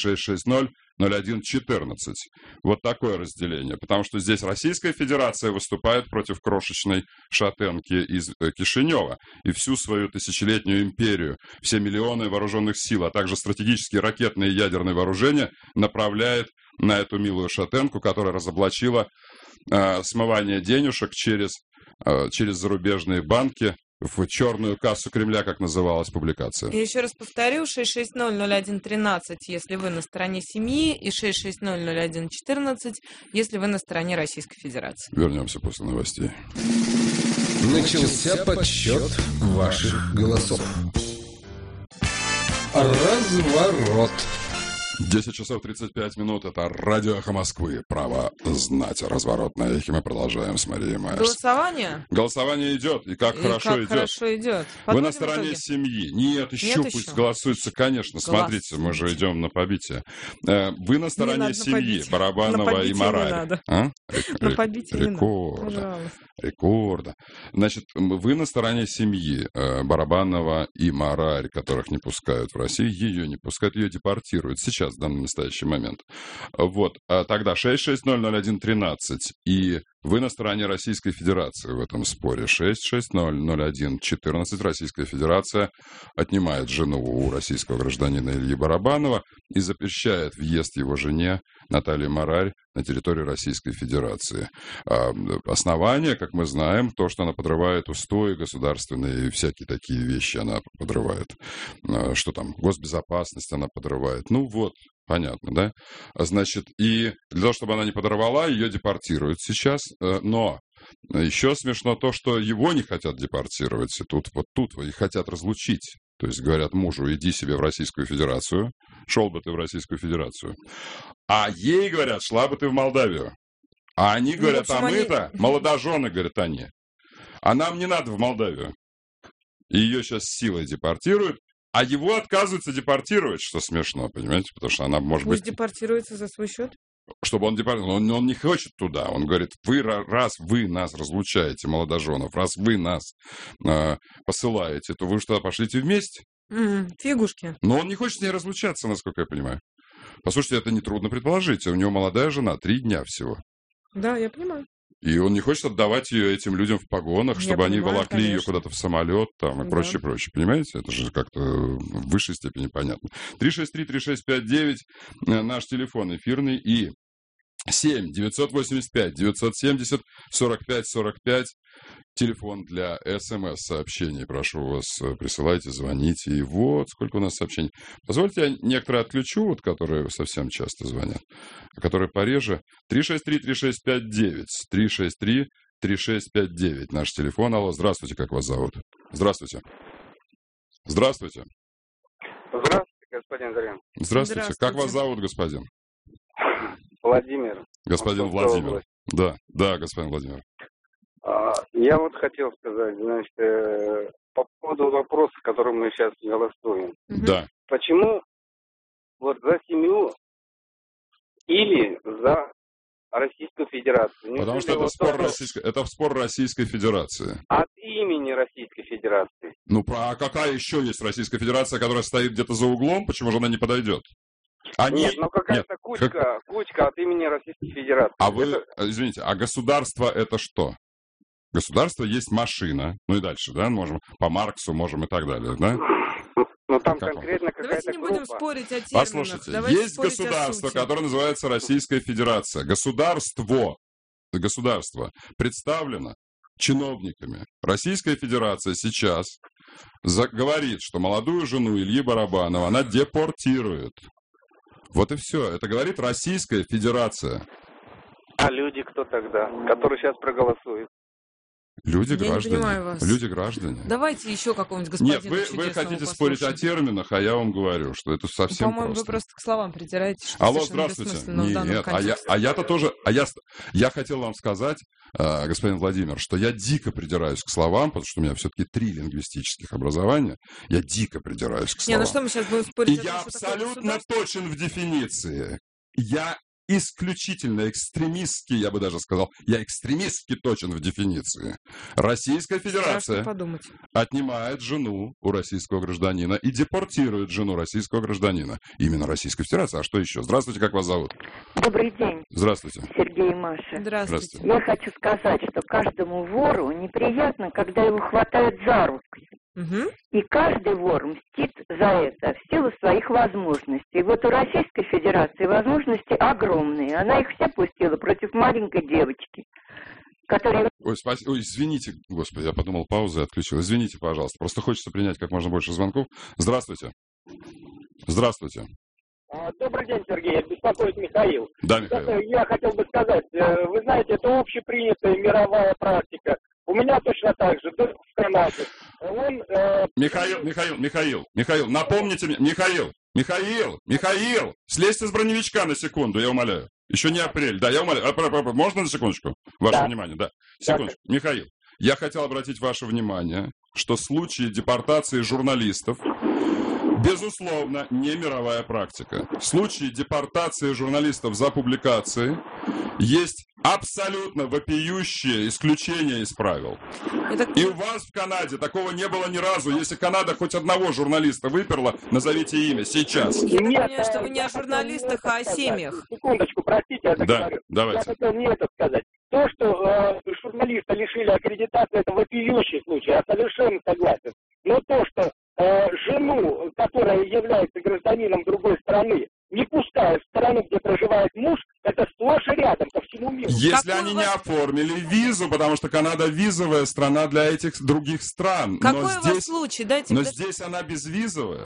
6600114. Вот такое разделение. Потому что здесь Российская Федерация выступает против крошечной шатенки из Кишинева. И всю свою тысячелетнюю империю, все миллионы вооруженных сил, а также стратегические ракетные и ядерные вооружения направляет на эту милую шатенку, которая разоблачила смывание денежек через зарубежные банки в черную кассу Кремля, как называлась публикация. Я еще раз повторю, 6600113, если вы на стороне семьи, и 6600114, если вы на стороне Российской Федерации. Вернемся после новостей. Начался подсчет ваших голосов. Разворот. 10 часов 35 минут. Это радио «Эхо Москвы». Право знать. Разворотное эхо. Мы продолжаем с Марией Майерс. Голосование? Голосование идет. И как хорошо идет. Хорошо идет. Вы на стороне семьи? Нет, еще пусть голосуются, конечно. Смотрите, мы же идем на побитие. Вы на стороне семьи Барабанова и Марари. На побитие не надо. Рекорда. Значит, вы на стороне семьи Барабанова и Марари, которых не пускают в Россию. Ее не пускают, ее депортируют. Сейчас, в данный настоящий момент. Вот. А тогда 6600113. И вы на стороне Российской Федерации в этом споре. 6600114. Российская Федерация отнимает жену у российского гражданина Ильи Барабанова и запрещает въезд его жене Наталье Марари на территорию Российской Федерации. Основание, как мы знаем, то, что она подрывает устои государственные и всякие такие вещи она подрывает. Что там, госбезопасность она подрывает. Ну вот, понятно, да? Значит, и для того, чтобы она не подорвала, ее депортируют сейчас. Но еще смешно то, что его не хотят депортировать. И тут их хотят разлучить. То есть говорят мужу, иди себе в Российскую Федерацию. Шел бы ты в Российскую Федерацию. А ей говорят, шла бы ты в Молдавию. А они говорят, а мы-то молодожены, говорят они. А нам не надо в Молдавию. И ее сейчас силой депортируют. А его отказываются депортировать, что смешно, понимаете? Потому что она, может быть... Пусть депортируется за свой счет? Чтобы он депортировал. Он не хочет туда. Он говорит, раз вы нас разлучаете, молодоженов, раз вы нас посылаете, то вы что, пошлите вместе? Фигушки. Но он не хочет с ней разлучаться, насколько я понимаю. Послушайте, это нетрудно предположить. У него молодая жена, 3 дня всего. Да, я понимаю. И он не хочет отдавать ее этим людям в погонах, чтобы они волокли ее куда-то в самолет там, и прочее. Понимаете? Это же как-то в высшей степени понятно. 363-3659 наш телефон эфирный. И 7-985-970-45-45 телефон для СМС-сообщений. Прошу вас, присылайте, звоните. И вот сколько у нас сообщений. Позвольте, я некоторые отключу, вот, которые совсем часто звонят, а которые пореже. 363-3659. 363-3659. Наш телефон. Алло, здравствуйте, как вас зовут? Здравствуйте. Здравствуйте. Здравствуйте, господин Зарин. Здравствуйте. Как вас зовут, господин? Владимир. Господин Владимир. Да, господин Владимир. Я вот хотел сказать, значит, по поводу вопроса, которым мы сейчас голосуем. Да. Почему вот за семью или за Российскую Федерацию? Потому что это спор Российской Федерации. От имени Российской Федерации. Ну, а какая еще есть Российская Федерация, которая стоит где-то за углом? Почему же она не подойдет? Нет, ну какая-то кучка от имени Российской Федерации. А вы, извините, а государство это что? Государство есть машина, ну и дальше, да, можем по Марксу, можем и так далее, да? Ну там конкретно какая-то группа. Давайте не будем спорить о терминах. Послушайте, есть государство, которое называется Российская Федерация. Государство представлено чиновниками. Российская Федерация сейчас говорит, что молодую жену Ильи Барабанова она депортирует. Вот и все. Это говорит Российская Федерация. А люди кто тогда, которые сейчас проголосуют? Люди граждане. Давайте еще какого-нибудь господина. Нет, вы хотите спорить о терминах, а я вам говорю, что это совсем по-моему, просто. Вы просто к словам придираетесь. Алло, здравствуйте. Нет, я хотел вам сказать, господин Владимир, что я дико придираюсь к словам, потому что у меня все-таки 3 лингвистических образования. Я дико придираюсь к словам. Ну что мы сейчас будем спорить? И я абсолютно точен в дефиниции. Я исключительно экстремистски, я бы даже сказал, я экстремистски точен в дефиниции. Российская Федерация отнимает жену у российского гражданина и депортирует жену российского гражданина. Именно Российская Федерация. А что еще? Здравствуйте, как вас зовут? Добрый день. Здравствуйте. Сергей и Маша. Здравствуйте. Я хочу сказать, что каждому вору неприятно, когда его хватают за руки. Угу. И каждый вор мстит за это в силу своих возможностей. И вот у Российской Федерации возможности огромные. Она их все пустила против маленькой девочки, которая... Ой, извините, господи, я подумал, паузу и отключил. Извините, пожалуйста. Просто хочется принять как можно больше звонков. Здравствуйте. Здравствуйте. Добрый день, Сергей. Беспокоит Михаил. Да, Михаил. Я хотел бы сказать, вы знаете, это общепринятая мировая практика. У меня точно так же, в Канаде. Михаил, напомните мне, Михаил, слезьте с броневичка на секунду, я умоляю. Еще не апрель. Да, я умоляю. Можно на секундочку? Ваше внимание, да. Секундочку. Михаил, я хотел обратить ваше внимание, что случаи депортации журналистов, безусловно, не мировая практика. Случаи депортации журналистов за публикации есть абсолютно вопиющее исключение из правил. И у вас в Канаде такого не было ни разу. Если Канада хоть одного журналиста выперла, назовите имя сейчас. Я понимаю, что вы не о журналистах, а о семьях. Секундочку, простите, я так говорю. Давайте. Я хотел не это сказать. То, что журналиста лишили аккредитации, это вопиющий случай, я совершенно согласен. Но то, что жену, которая является гражданином другой страны, не пуская в страну, где проживает муж, это сплошь и рядом по всему миру. Если они не оформили визу, потому что Канада визовая страна для этих других стран. Какой у вас случай? Но здесь она безвизовая.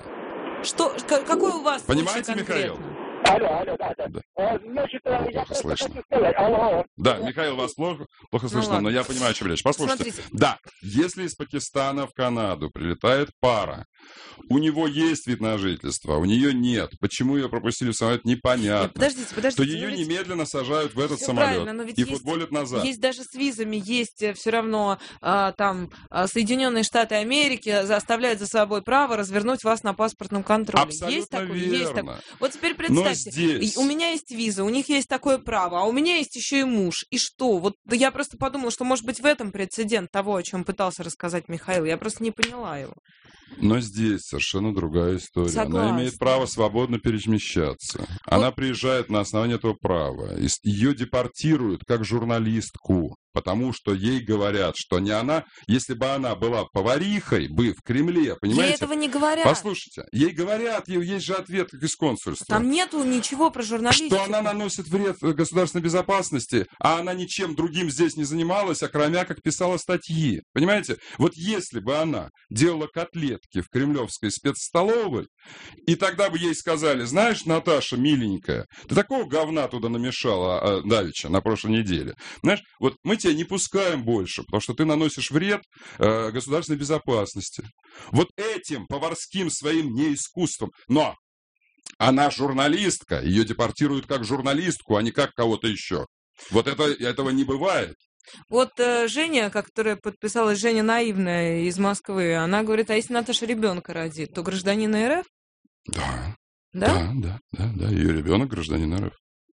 Какой у вас случай Понимаете, Михаил? Алло, да. Значит, я просто хочу сказать. Алло. Да, Михаил, вас плохо слышно, но я понимаю, о чем речь. Послушайте. Смотрите. Да, если из Пакистана в Канаду прилетает пара, у него есть вид на жительство, у нее нет. Почему ее пропустили в самолет, непонятно. Подождите. То ее немедленно сажают в этот самолет и футболят назад. Есть даже с визами, есть все равно там Соединенные Штаты Америки оставляют за собой право развернуть вас на паспортном контроле. Абсолютно есть такое? верно. Есть такое. Вот теперь представьте, у меня есть виза, у них есть такое право, а у меня есть еще и муж. И что? Вот я просто подумала, что может быть в этом прецедент того, о чем пытался рассказать Михаил. Я просто не поняла его. Но здесь совершенно другая история. Согласна. Она имеет право свободно перемещаться. Она приезжает на основании этого права. Ее депортируют как журналистку. Потому что ей говорят, что не она, если бы она была поварихой бы в Кремле, понимаете? Ей этого не говорят. Послушайте, ей говорят, есть же ответ из консульства. Там нету ничего про журналистику. Что она наносит вред государственной безопасности, а она ничем другим здесь не занималась, кроме как писала статьи. Понимаете? Вот если бы она делала котлетки в кремлевской спецстоловой, и тогда бы ей сказали, знаешь, Наташа, миленькая, ты такого говна туда намешала давеча на прошлой неделе. Знаешь, вот мы тебя не пускаем больше, потому что ты наносишь вред государственной безопасности. Вот этим поварским своим неискусством. Но она журналистка, ее депортируют как журналистку, а не как кого-то еще. Вот этого не бывает. Вот Женя, которая подписалась, Женя Наивная из Москвы, она говорит, а если Наташа ребенка родит, то гражданин РФ? Да. Да? Да. Ее ребенок гражданин РФ.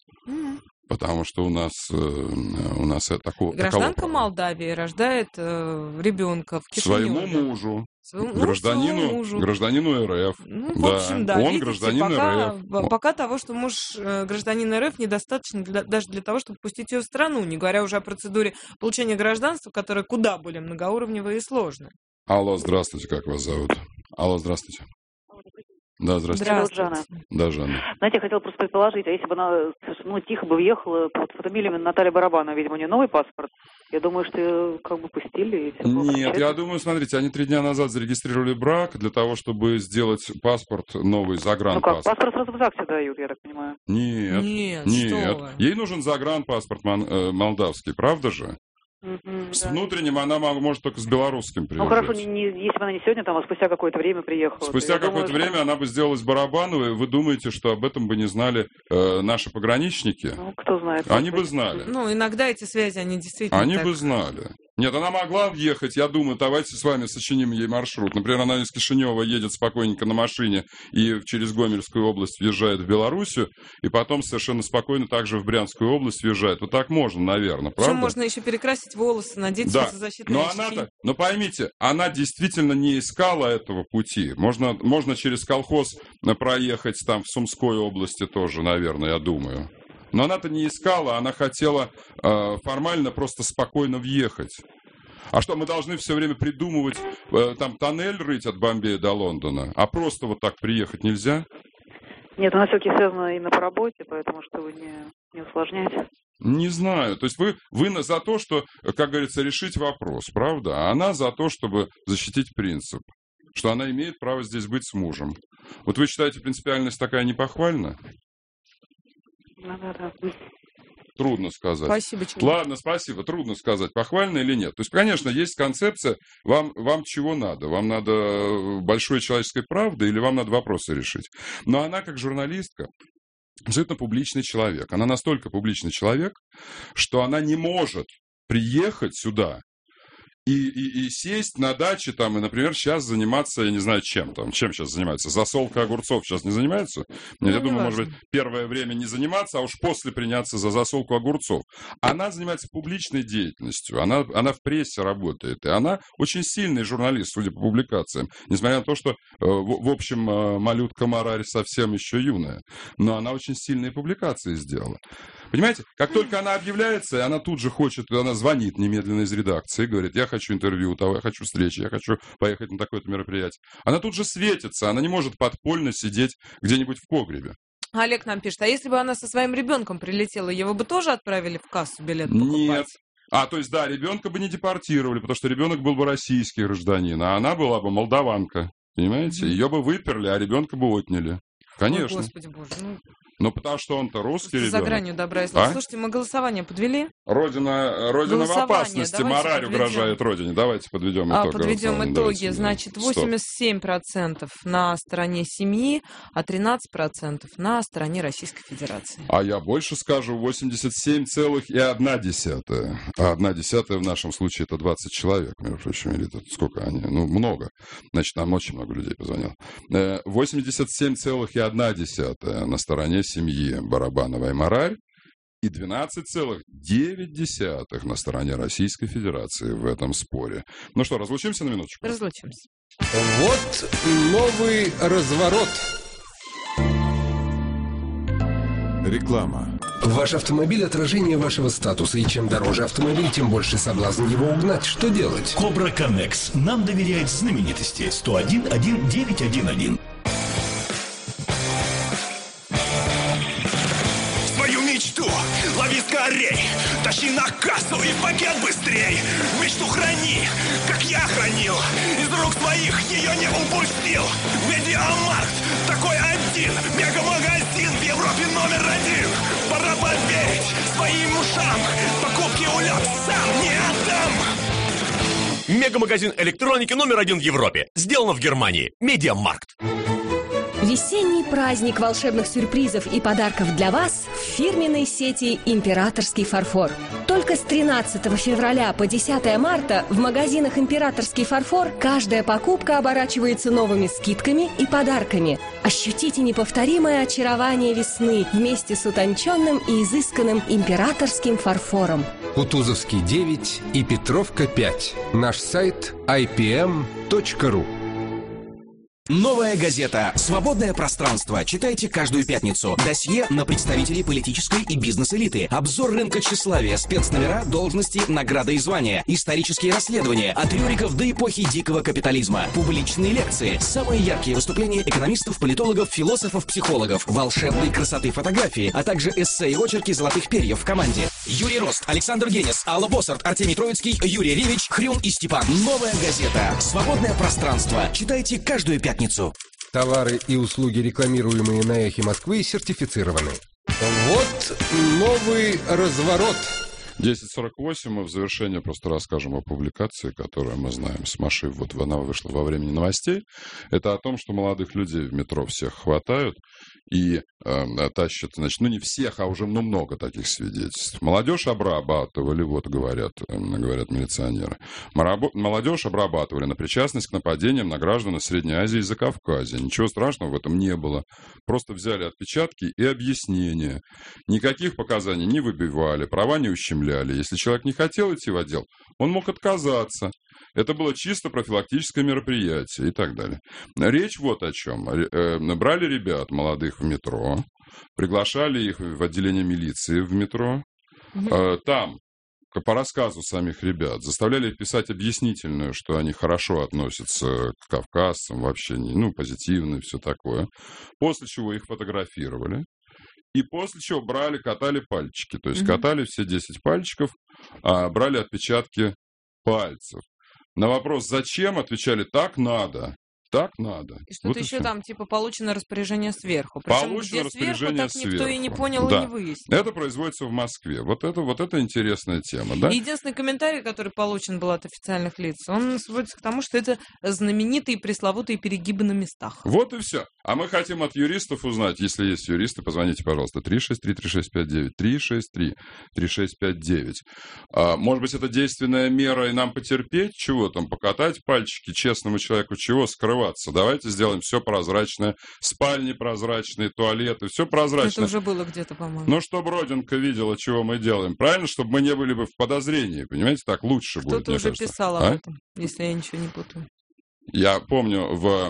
Потому что у нас такого... Гражданка Молдавии рождает ребенка в Кишиневе. Своему мужу. Гражданину РФ. В общем, да. Он видите, гражданин РФ. Пока того, что муж гражданин РФ, недостаточно даже для того, чтобы пустить ее в страну, не говоря уже о процедуре получения гражданства, которая куда более многоуровневая и сложная. Алло, здравствуйте, как вас зовут? Алло, здравствуйте. Да, здравствуйте. Жанна. Да, Жанна. Знаете, я хотела просто предположить, а если бы она тихо бы въехала под фамилией Наталья Барабанова, видимо, у нее новый паспорт, я думаю, что ее как бы пустили. Нет, я думаю, смотрите, они 3 дня назад зарегистрировали брак для того, чтобы сделать паспорт новый, загранпаспорт. Паспорт сразу в ЗАГСе дают, я так понимаю. Нет. Ей нужен загранпаспорт молдавский, правда же? С внутренним она может только с белорусским приезжать. Ну хорошо, если бы она не сегодня, а спустя какое-то время приехала. Спустя какое-то время она бы сделалась Барабановой. Вы думаете, что об этом бы не знали наши пограничники? Ну, кто знает. Они бы знали. Ну, иногда эти связи, они действительно Они бы знали. Нет, она могла въехать, я думаю, давайте с вами сочиним ей маршрут. Например, она из Кишинева едет спокойненько на машине и через Гомельскую область въезжает в Белоруссию, и потом совершенно спокойно также в Брянскую область въезжает. Вот так можно, наверное, правда? Причем можно еще перекрасить волосы, надеть солнцезащитные очки. Но поймите, она действительно не искала этого пути. Можно через колхоз проехать там в Сумской области тоже, наверное, я думаю. Но она-то не искала, она хотела формально просто спокойно въехать. А что, мы должны все время придумывать, там тоннель рыть от Бомбея до Лондона? А просто вот так приехать нельзя? Нет, у нас все-таки связано именно по работе, поэтому что вы не усложняете. Не знаю. То есть вы за то, что, как говорится, решить вопрос, правда? А она за то, чтобы защитить принцип, что она имеет право здесь быть с мужем. Вот вы считаете, принципиальность такая непохвальна? Да. Трудно сказать. Спасибочки. Ладно, спасибо. Трудно сказать, похвально или нет. То есть, конечно, есть концепция, вам чего надо? Вам надо большой человеческой правды или вам надо вопросы решить? Но она, как журналистка, абсолютно публичный человек. Она настолько публичный человек, что она не может приехать сюда и сесть на даче там, и, например, сейчас заниматься, я не знаю, чем там. Чем сейчас занимаются? Засолкой огурцов сейчас не занимаются? Нет, я думаю, может быть, первое время не заниматься, а уж после приняться за засолку огурцов. Она занимается публичной деятельностью. Она в прессе работает. И она очень сильный журналист, судя по публикациям. Несмотря на то, что, в общем, малютка Марарь совсем еще юная. Но она очень сильные публикации сделала. Понимаете, как только она объявляется, она тут же хочет, она звонит немедленно из редакции, говорит, я хочу интервью, я хочу встречи, я хочу поехать на такое-то мероприятие. Она тут же светится, она не может подпольно сидеть где-нибудь в погребе. Олег нам пишет, а если бы она со своим ребенком прилетела, его бы тоже отправили в кассу билет покупать? Нет. То есть, да, ребенка бы не депортировали, потому что ребенок был бы российский гражданин, а она была бы молдаванка, понимаете? Ее бы выперли, а ребенка бы отняли. Конечно. Ой, Господи Боже, Ну, потому что он-то русский ребенок. За гранью добра и зла. Слушайте, мы голосование подвели? Родина в опасности. Марарь угрожает Родине. Давайте подведем итоги. Подведем итоги. Значит, 87% на стороне семьи, а 13% на стороне Российской Федерации. А я больше скажу, 87,1. А 1/10 в нашем случае это 20 человек, между прочим. Или сколько они? Много. Значит, нам очень много людей позвонило. 87,1 на стороне семьи Барабанова и Марарь и 12,9 на стороне Российской Федерации в этом споре. Ну что, разлучимся на минуточку? Разлучимся. Вот новый разворот. Реклама. Ваш автомобиль – отражение вашего статуса, и чем дороже автомобиль, тем больше соблазн его угнать. Что делать? Кобра Коннекс нам доверяет знаменитости. 101-1-911. Мечту лови скорей, тащи на кассу и пакет быстрей. Мечту храни, как я хранил, из рук своих ее не упустил. Медиамаркт такой один, мегамагазин в Европе #1. Пора поверить своим ушам, покупки улет сам не отдам. Мегамагазин электроники #1 в Европе. Сделано в Германии. Медиамаркт. Весенний праздник волшебных сюрпризов и подарков для вас в фирменной сети «Императорский фарфор». Только с 13 февраля по 10 марта в магазинах «Императорский фарфор» каждая покупка оборачивается новыми скидками и подарками. Ощутите неповторимое очарование весны вместе с утонченным и изысканным императорским фарфором. Кутузовский 9 и Петровка 5. Наш сайт ipm.ru. Новая газета «Свободное пространство». Читайте каждую пятницу. Досье на представителей политической и бизнес-элиты. Обзор рынка тщеславия, спецномера, должности, награды и звания. Исторические расследования от Рюриков до эпохи дикого капитализма. Публичные лекции. Самые яркие выступления экономистов, политологов, философов, психологов. Волшебной красоты фотографии, а также эссе и очерки золотых перьев в команде. Юрий Рост, Александр Генис, Алла Боссарт, Артемий Троицкий, Юрий Ревич, Хрюн и Степан. Новая газета «Свободное пространство». Читайте каждую пятницу. Товары и услуги, рекламируемые на Эхе Москвы, сертифицированы. Вот новый разворот. 10:48, мы в завершение просто расскажем о публикации, которую мы знаем с Машей. Вот она вышла во времени новостей. Это о том, что молодых людей в метро всех хватают и тащат, значит, не всех, а уже много таких свидетельств. Молодежь обрабатывали, вот говорят милиционеры. Молодежь обрабатывали на причастность к нападениям на граждан из Средней Азии и Закавказья. Ничего страшного в этом не было. Просто взяли отпечатки и объяснения. Никаких показаний не выбивали, права не ущемляли. Если человек не хотел идти в отдел, он мог отказаться. Это было чисто профилактическое мероприятие и так далее. Речь вот о чем. Брали ребят молодых в метро, приглашали их в отделение милиции в метро. Там, по рассказу самих ребят, заставляли их писать объяснительную, что они хорошо относятся к кавказцам, вообще позитивно и все такое. После чего их фотографировали. И после чего катали пальчики. То есть катали все 10 пальчиков, брали отпечатки пальцев. На вопрос «зачем?» отвечали «так надо». Так надо. И что-то еще там, типа, получено распоряжение сверху. Причем, Получено где сверху, распоряжение так никто и не понял, да. и не выяснил. Это производится в Москве. Вот это интересная тема, да? И единственный комментарий, который получен был от официальных лиц, он сводится к тому, что это знаменитые пресловутые перегибы на местах. Вот и все. А мы хотим от юристов узнать, если есть юристы, позвоните, пожалуйста, 363-3659, 363-3659. Может быть, это действенная мера, и нам потерпеть? Чего там, покатать пальчики честному человеку? Чего скрываться? Давайте сделаем все прозрачное. Спальни прозрачные, туалеты, все прозрачное. Это уже было где-то, по-моему. Ну, чтобы Родинка видела, чего мы делаем. Правильно? Чтобы мы не были бы в подозрении. Понимаете, так лучше будет, Кто-то уже писал об этом, если я ничего не путаю. Я помню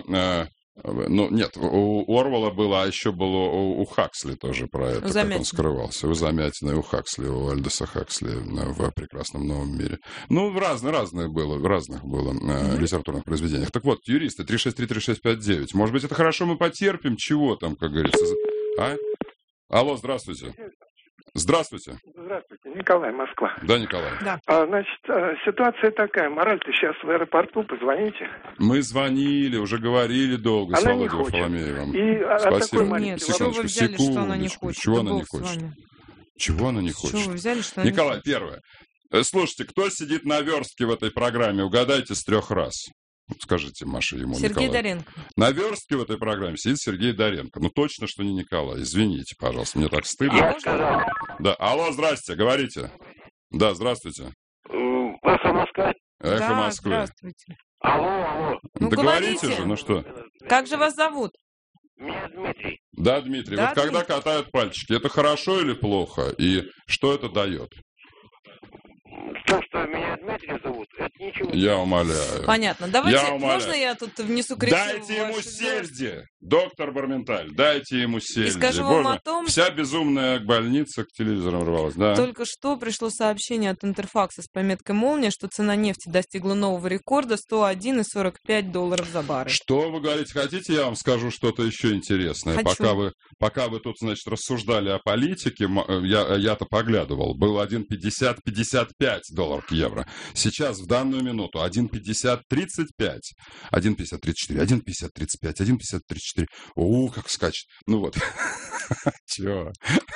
у Орвелла было, а еще было у Хаксли тоже про это, Замятина. Как он скрывался. У Замятина и у Хаксли, у Альдоса Хаксли в «Прекрасном новом мире». Ну, в разных было литературных произведениях. Так вот, юристы, 363-3659. Может быть, это хорошо, мы потерпим? Чего там, как говорится? Алло, здравствуйте. Здравствуйте. Здравствуйте, Николай, Москва. Да, Николай. Да. Значит, ситуация такая. Мораль-то сейчас в аэропорту, позвоните. Мы звонили, уже говорили долго с Володей Варфоломеевым. Спасибо. Нет, чего вы взяли, что она не хочет? Чего она не хочет? Чего она не хочет? Чего вы взяли, что она Николай, не хочет? первое. Слушайте, кто сидит на верстке в этой программе? Угадайте с 3 раз. Скажите, Маша, ему, Сергей Николай. Доренко. На верстке в этой программе сидит Сергей Доренко. Ну, точно, что не Николай. Извините, пожалуйста, мне так стыдно. Да, алло, здрасте, говорите. Да, здравствуйте. Эхо Москвы. Эхо Москвы. Здравствуйте. Алло. Ну, да говорите говорите же, ну что? Как же вас зовут? Меня Дмитрий. Да, Дмитрий. Да, вот когда Дмитрий? катают пальчики, это хорошо или плохо? И что это дает? То, что меня Дмитрий зовут, это ничего. Я умоляю. Понятно. Давайте, Я умоляю. можно я тут внесу коррективу? Дайте ему сельди, доктор Барменталь, дайте ему сельди. И скажу вам Боже, о том, вся безумная больница к телевизору рвалась, да? Только что пришло сообщение от Интерфакса с пометкой «Молния», что цена нефти достигла нового рекорда $101,45 за баррель. Что вы говорите? Хотите, я вам скажу что-то еще интересное? Хочу. Пока вы тут, значит, рассуждали о политике, я-то поглядывал. Был $1,50-55 к евро. Сейчас, в данную минуту, 1,50-35, 1,50-34, 1,50-35, 1,50-34. Как скачет. Ну вот. Чего?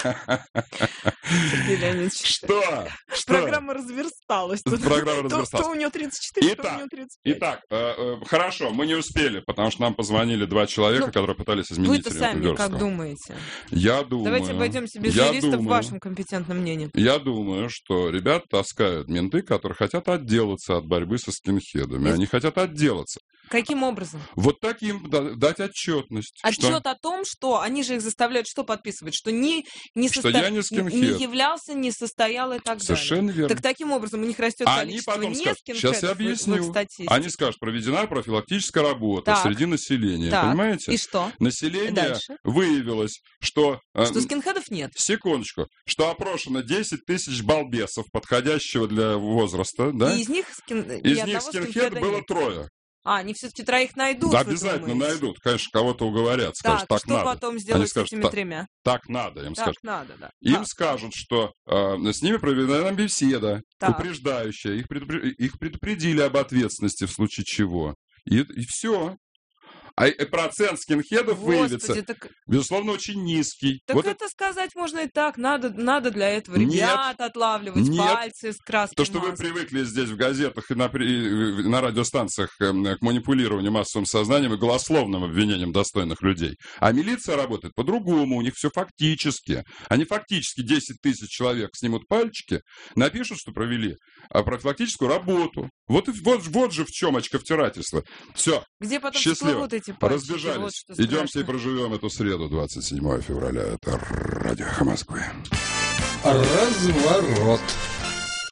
Сергей Леонидович. Что? Программа разверсталась. Программа разверсталась. То у него 34, то у него 35. Итак, хорошо, мы не успели, потому что нам позвонили 2 человека, которые пытались изменить Вы-то сами верстку. как думаете? Я думаю... Давайте обойдемся без юристов вашим компетентным мнением. Я думаю, что ребят таскают менты, которые хотят отделаться от борьбы со скинхедами. Они хотят отделаться. Каким образом? Вот так им дать отчетность. Отчет о том, что они же их заставляют что подписывать? Что я не являлся, не состоял и так Совершенно далее. верно. Так таким образом у них растет количество потом не скажут, сейчас я объясню. Они скажут, проведена профилактическая работа среди населения. Так. Понимаете? И что? Население выявилось, что... Что скинхедов нет. Секундочку. Что опрошено 10 тысяч балбесов, подходящего для возраста. Да? И из них скинхед было 3. Они все-таки 3 найдут. Да, обязательно найдут. Конечно, кого-то уговорят. Скажут, так что надо. потом сделать скажут, с этими 3? Так надо. Им скажут. Надо, да. Им скажут, что с ними проведена беседа, так. упреждающая. Их предупредили об ответственности в случае чего. И все. А процент скинхедов выявится, безусловно, очень низкий. Так это сказать можно и так. Надо для этого ребят отлавливать, пальцы с краской. То, что вы привыкли здесь в газетах и на радиостанциях к манипулированию массовым сознанием и голословным обвинениям достойных людей. А милиция работает по-другому. У них все фактически. Они фактически 10 тысяч человек снимут пальчики, напишут, что провели профилактическую работу. Вот же в чем очковтирательство. Все. Где потом счастливо. Эти пальчики, разбежались. Вот Идемте и проживем эту среду, 27 февраля. Это Радио Эхо Москвы. Разворот.